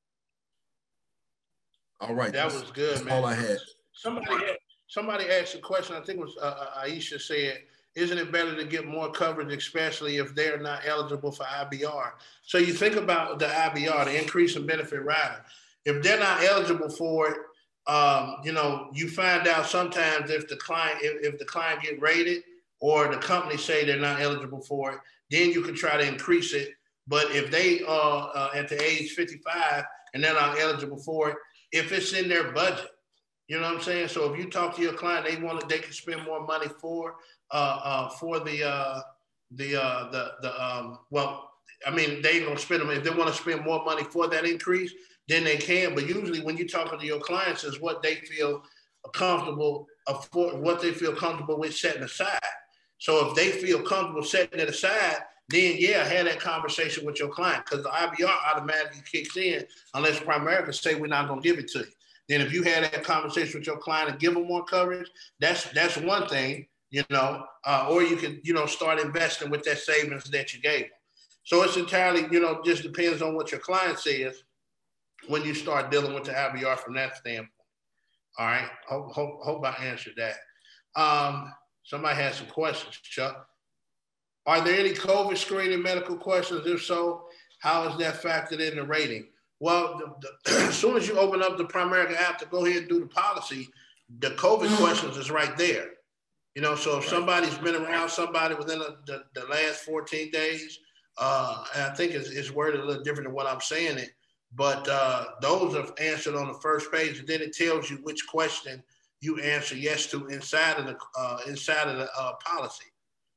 All right. That was good, that's man. all I had. Somebody, somebody asked a question, I think it was uh, Aisha said, isn't it better to get more coverage, especially if they're not eligible for I B R? So you think about the I B R, the increase in benefit rider. If they're not eligible for it, um, you know, you find out sometimes if the client, if, if the client get rated or the company say they're not eligible for it, then you can try to increase it. But if they are uh, at the age fifty-five and they're not eligible for it, if it's in their budget, you know what I'm saying? So if you talk to your client, they want to, they can spend more money for uh, uh, for the uh, the uh, the the um, well, I mean, they ain't gonna spend them if they want to spend more money for that increase, then they can. But usually, when you're talking to your clients, is what they feel comfortable afford, what they feel comfortable with setting aside. So if they feel comfortable setting it aside, then yeah, have that conversation with your client, because the I B R automatically kicks in unless Primerica say we're not gonna give it to you. Then if you had that conversation with your client and give them more coverage, that's that's one thing, you know, uh, or you can, you know, start investing with that savings that you gave them. So it's entirely, you know, just depends on what your client says when you start dealing with the I B R from that standpoint. All right, hope, hope, hope I answered that. Um, somebody has some questions, Chuck. Are there any COVID screening medical questions? If so, how is that factored in the rating? Well, the, the, as soon as you open up the Primerica app to go ahead and do the policy, the COVID mm-hmm. questions is right there. You know, so if right. somebody's been around somebody within a, the, the last fourteen days, uh, and I think it's, it's worded a little different than what I'm saying it, but uh, those are answered on the first page, and then it tells you which question you answer yes to inside of the uh, inside of the uh, policy.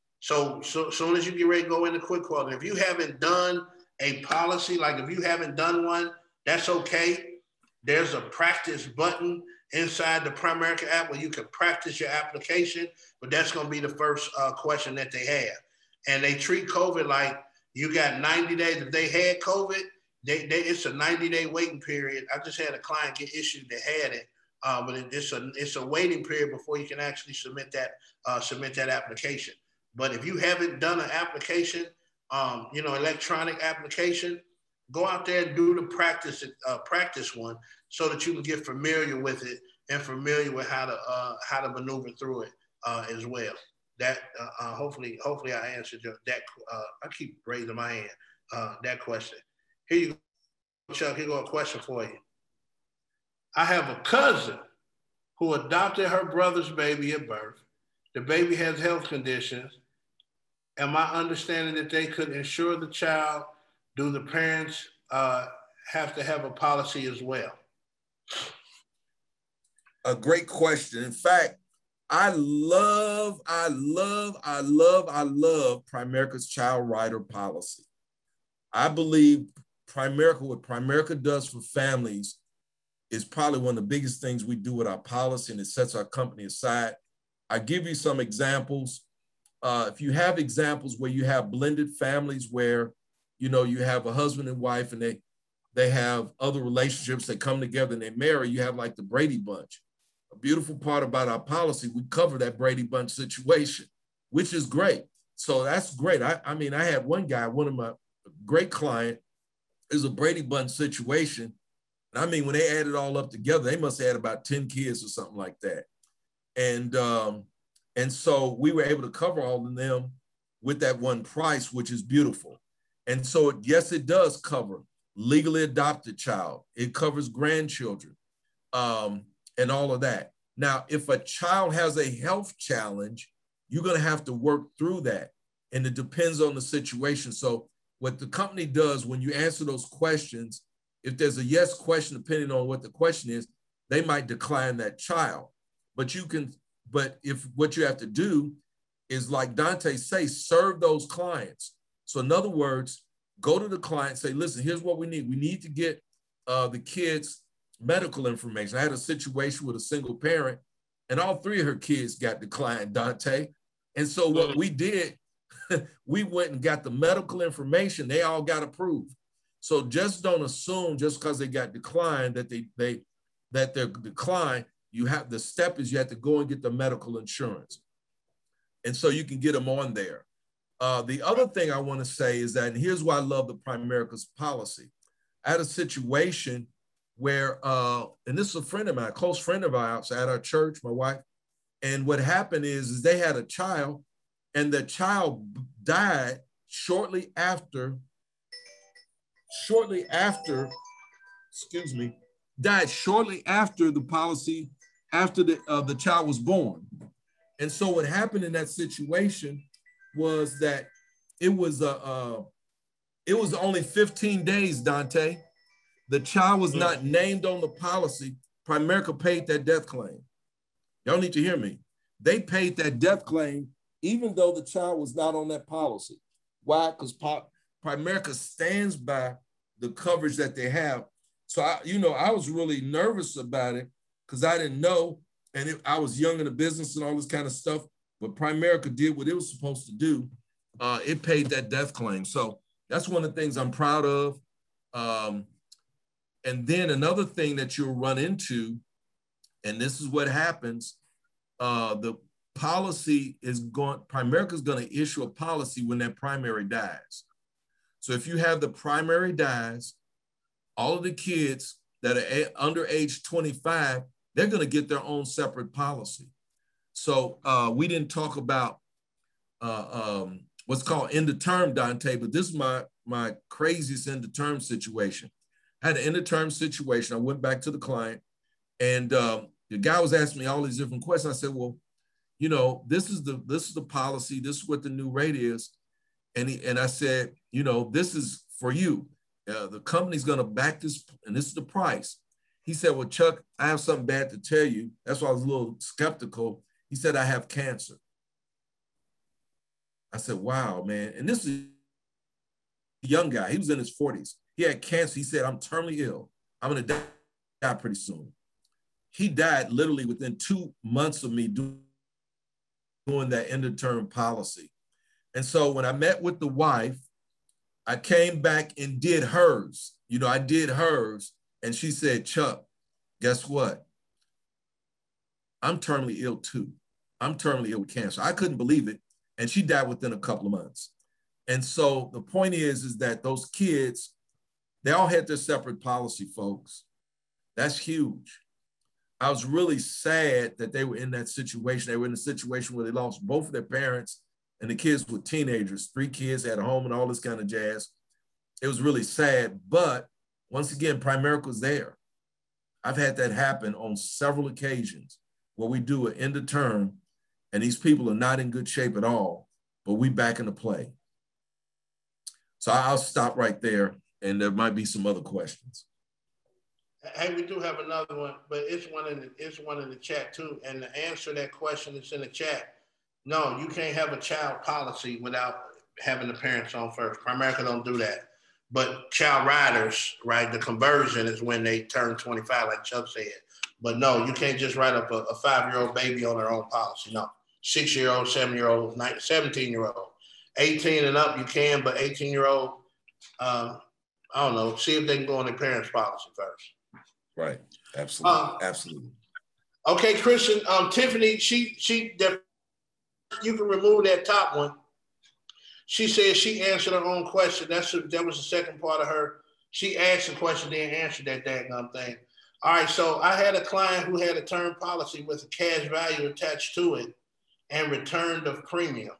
So, so as soon as you get ready to go into quick quote, if you haven't done a policy, like if you haven't done one, that's okay. There's a practice button inside the Primerica app where you can practice your application, but that's going to be the first uh, question that they have. And they treat COVID like you got ninety days. If they had COVID, they, they it's a ninety day waiting period. I just had a client get issued that had it, uh, but it, it's a it's a waiting period before you can actually submit that uh, submit that application. But if you haven't done an application, um, you know, electronic application, go out there and do the practice uh, practice one so that you can get familiar with it and familiar with how to uh, how to maneuver through it uh, as well. That uh, uh, hopefully hopefully I answered your, that. Uh, I keep raising my hand. Uh, that question. Here you go, Chuck. Here go a question for you. I have a cousin who adopted her brother's baby at birth. The baby has health conditions. Am I understanding that they could insure the child? Do the parents uh, have to have a policy as well? A great question. In fact, I love, I love, I love, I love Primerica's child rider policy. I believe Primerica, what Primerica does for families is probably one of the biggest things we do with our policy, and it sets our company aside. I give you some examples. Uh, if you have examples where you have blended families where, you know, you have a husband and wife and they, they have other relationships that come together and they marry, you have like the Brady Bunch. A beautiful part about our policy, we cover that Brady Bunch situation, which is great. So that's great. I, I mean, I had one guy, one of my great client is a Brady Bunch situation. And I mean, when they add it all up together, they must have had about ten kids or something like that. And, um, and so we were able to cover all of them with that one price, which is beautiful. And so, yes, it does cover legally adopted child. It covers grandchildren um, and all of that. Now, if a child has a health challenge, you're going to have to work through that. And it depends on the situation. So what the company does when you answer those questions, if there's a yes question, depending on what the question is, they might decline that child. But you can But if what you have to do is, like Dante say, serve those clients. So in other words, go to the client, say, listen, here's what we need. We need to get uh, the kids' medical information. I had a situation with a single parent, and all three of her kids got declined, Dante. And so what we did, we went and got the medical information. They all got approved. So just don't assume just because they got declined that they they that they're declined. You have, the step is you have to go and get the medical insurance. And so you can get them on there. Uh, the other thing I want to say is that, and here's why I love the Primerica's policy. I had a situation where, uh, and this is a friend of mine, a close friend of ours at our church, my wife. And what happened is, is they had a child, and the child died shortly after, shortly after, excuse me, died shortly after the policy, after the, uh, the child was born. And so what happened in that situation was that it was a, uh, it was only fifteen days, Dante. The child was not named on the policy. Primerica paid that death claim. Y'all need to hear me. They paid that death claim even though the child was not on that policy. Why? Because Primerica stands by the coverage that they have. So, I, you know, I was really nervous about it because I didn't know, and it, I was young in the business and all this kind of stuff, but Primerica did what it was supposed to do. Uh, it paid that death claim. So that's one of the things I'm proud of. Um, and then another thing that you'll run into, and this is what happens, uh, the policy is going, Primerica is going to issue a policy when that primary dies. So if you have the primary dies, all of the kids that are under age twenty-five, they're going to get their own separate policy. So uh, we didn't talk about uh, um, what's called end of term, Dante, but this is my, my craziest end of term situation. I had an end of term situation. I went back to the client, and um, the guy was asking me all these different questions. I said, well, you know, this is the this is the policy. This is what the new rate is. And, he, and I said, you know, this is for you. Uh, the company's going to back this, and this is the price. He said, well, Chuck, I have something bad to tell you. That's why I was a little skeptical. He said, I have cancer. I said, wow, man. And this is a young guy. He was in his forties. He had cancer. He said, I'm terminally ill. I'm going to die pretty soon. He died literally within two months of me doing, doing that end of term policy. And so when I met with the wife, I came back and did hers. You know, I did hers. And she said, Chuck, guess what? I'm terminally ill too. I'm terminally ill with cancer. I couldn't believe it. And she died within a couple of months. And so the point is, is that those kids, they all had their separate policy, folks. That's huge. I was really sad that they were in that situation. They were in a situation where they lost both of their parents, and the kids were teenagers, three kids at home and all this kind of jazz. It was really sad, but once again, Primerica was there. I've had that happen on several occasions where we do an end of term and these people are not in good shape at all, but we back into play. So I'll stop right there, and there might be some other questions. Hey, we do have another one, but it's one in the, it's one in the chat too. And to answer that question that's in the chat, no, you can't have a child policy without having the parents on first. Primerica don't do that. But child riders, right, the conversion is when they turn twenty-five, like Chuck said. But no, you can't just write up a, a five-year-old baby on their own policy. No, six-year-old, seven-year-old, seventeen-year-old. eighteen and up, you can, but eighteen-year-old, um, I don't know, see if they can go on their parents' policy first. Right, absolutely, um, absolutely. Okay, Christian, um, Tiffany, she, she, you can remove that top one. She said she answered her own question. That's a, that was the second part of her. She asked a question, then answered that daggone thing. All right, so I had a client who had a term policy with a cash value attached to it and return of premium.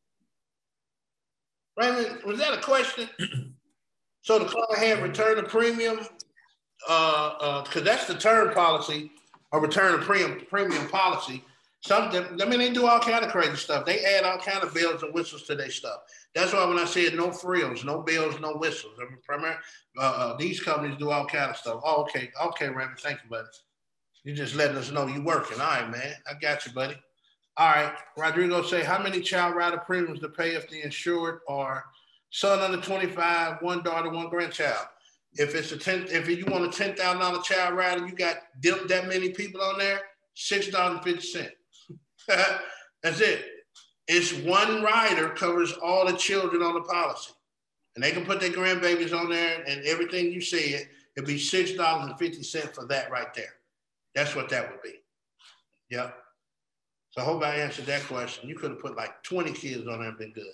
Raymond, was that a question? So the client had return of premium, uh, uh, because that's the term policy, a return of premium premium policy. Something, I mean, they do all kind of crazy stuff. They add all kind of bells and whistles to their stuff. That's why when I said no frills, no bells, no whistles. I mean, primary, uh, uh, these companies do all kind of stuff. Oh, okay, okay, Raymond, thank you, buddy. You're just letting us know you're working. All right, man, I got you, buddy. All right, Rodrigo say, how many child rider premiums to pay if the insured are son under twenty-five, one daughter, one grandchild? If it's a ten, if you want a ten thousand dollar child rider, you got that many people on there, six dollars and fifty cents. That's it. It's one rider covers all the children on the policy, and they can put their grandbabies on there and everything you see it. It'd be six dollars and fifty cents for that right there. That's what that would be. Yep. So I hope I answered that question. You could have put like twenty kids on there and been good.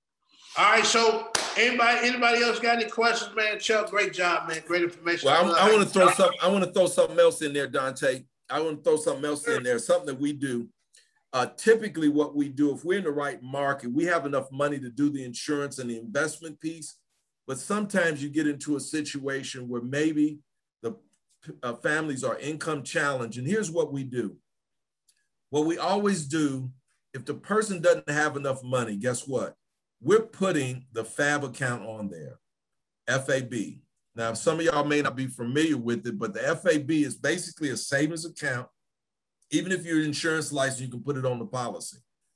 All right, so anybody anybody else got any questions, man? Chuck, great job, man. Great information. Well, I, I want to throw something. I want to throw something else in there, Dante. I want to throw something else in there. Something that we do. Uh, typically, what we do, if we're in the right market, we have enough money to do the insurance and the investment piece. But sometimes you get into a situation where maybe the uh, families are income challenged. And here's what we do. What we always do, if the person doesn't have enough money, guess what? We're putting the F A B account on there, F A B. Now, some of y'all may not be familiar with it, but the F A B is basically a savings account. Even if you're insurance licensed, you can put it on the policy.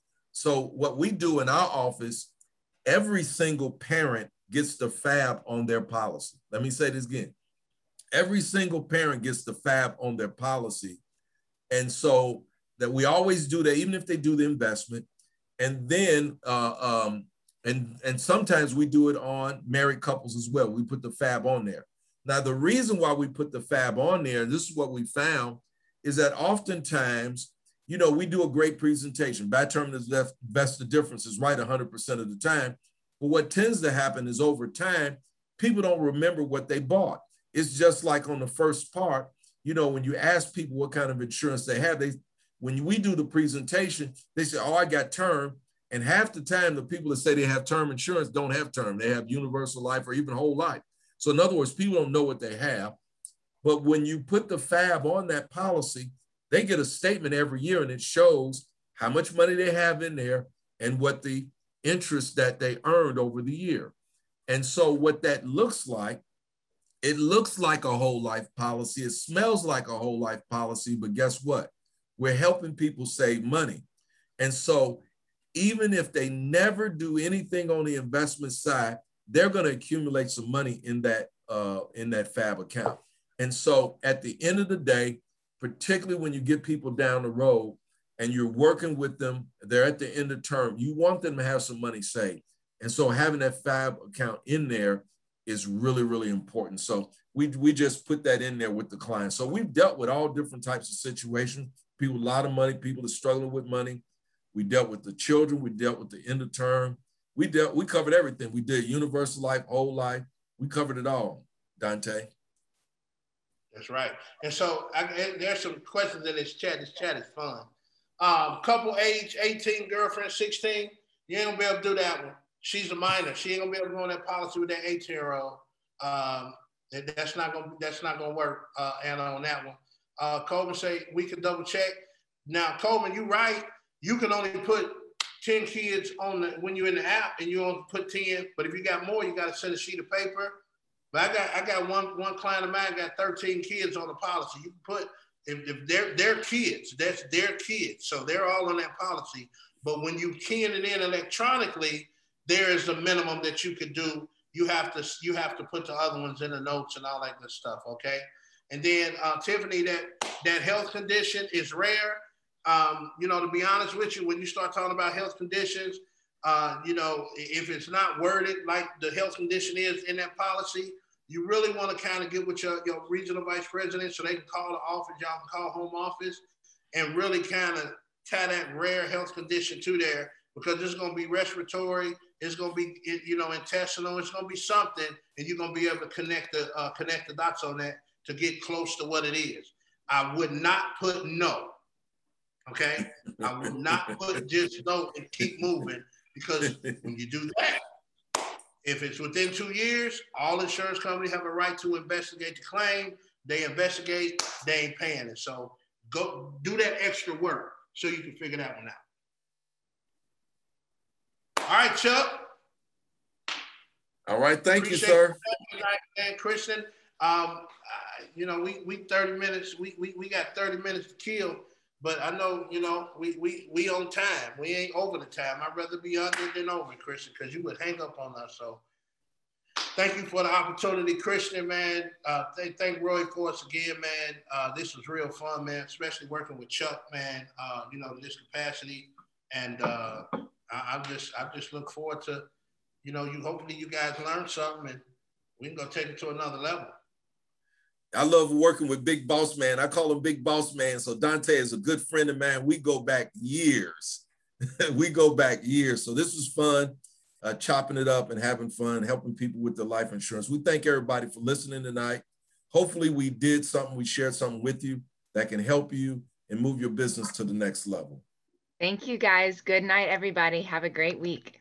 So what we do in our office, every single parent gets the F A B on their policy. Let me say this again. Every single parent gets the F A B on their policy. And so that we always do that, even if they do the investment. And then, uh, um, and, and sometimes we do it on married couples as well. We put the F A B on there. Now, the reason why we put the F A B on there, and this is what we found, is that oftentimes, you know, we do a great presentation. Bad term is best the difference is right one hundred percent of the time. But what tends to happen is over time, people don't remember what they bought. It's just like on the first part, you know, when you ask people what kind of insurance they have, they when we do the presentation, they say, oh, I got term. And half the time, the people that say they have term insurance don't have term. They have universal life or even whole life. So in other words, people don't know what they have. But when you put the F A B on that policy, they get a statement every year and it shows how much money they have in there and what the interest that they earned over the year. And so what that looks like, it looks like a whole life policy. It smells like a whole life policy, but guess what? We're helping people save money. And so even if they never do anything on the investment side, they're going to accumulate some money in that, uh, in that F A B account. And so at the end of the day, particularly when you get people down the road and you're working with them, they're at the end of term, you want them to have some money saved. And so having that F A B account in there is really, really important. So we, we just put that in there with the client. So we've dealt with all different types of situations, people, a lot of money, people that are struggling with money. We dealt with the children. We dealt with the end of term. We dealt, we covered everything. We did universal life, whole life. We covered it all, Dante. That's right. And so I, there's some questions in this chat. This chat is fun. Um, couple age eighteen, girlfriend sixteen. You ain't gonna be able to do that one. She's a minor. She ain't gonna be able to go on that policy with that eighteen year old. Um, that's not gonna that's not gonna work, uh, Anna, on that one. Uh, Coleman say we can double check. Now, Coleman, you right. You can only put ten kids on the when you're in the app, and you only put ten. But if you got more, you got to send a sheet of paper. But I got I got one one client of mine got thirteen kids on the policy. You can put if, if they're they're kids, that's their kids, so they're all on that policy. But when you keying it in electronically, there is a minimum that you could do. You have to you have to put the other ones in the notes and all that good stuff. Okay, and then uh, Tiffany, that that health condition is rare. Um, you know, to be honest with you, when you start talking about health conditions, uh, you know, if it's not worded like the health condition is in that policy, you really want to kind of get with your, your regional vice president so they can call the office, y'all can call home office and really kind of tie that rare health condition to there, because it's going to be respiratory, it's going to be, you know, intestinal, it's going to be something, and you're going to be able to connect the, uh, connect the dots on that to get close to what it is. I would not put no. Okay, I will not put just no and keep moving, because when you do that, if it's within two years, all insurance companies have a right to investigate the claim. They investigate, they ain't paying it. So go do that extra work so you can figure that one out. All right, Chuck. All right, thank Appreciate you, sir. And Christian, um, uh, you know, we we thirty minutes. We we we got thirty minutes to kill. But I know, you know, we we we on time. We ain't over the time. I'd rather be under than over, Christian, because you would hang up on us. So thank you for the opportunity, Christian, man. Uh, th- thank Roy for us again, man. Uh, this was real fun, man, especially working with Chuck, man, uh, you know, in this capacity. And uh, I, I just I just look forward to, you know, you hopefully you guys learn something and we can go take it to another level. I love working with Big Boss Man. I call him Big Boss Man. So Dante is a good friend of mine. We go back years. we go back years. So this was fun, uh, chopping it up and having fun, helping people with their life insurance. We thank everybody for listening tonight. Hopefully we did something, we shared something with you that can help you and move your business to the next level. Thank you, guys. Good night, everybody. Have a great week.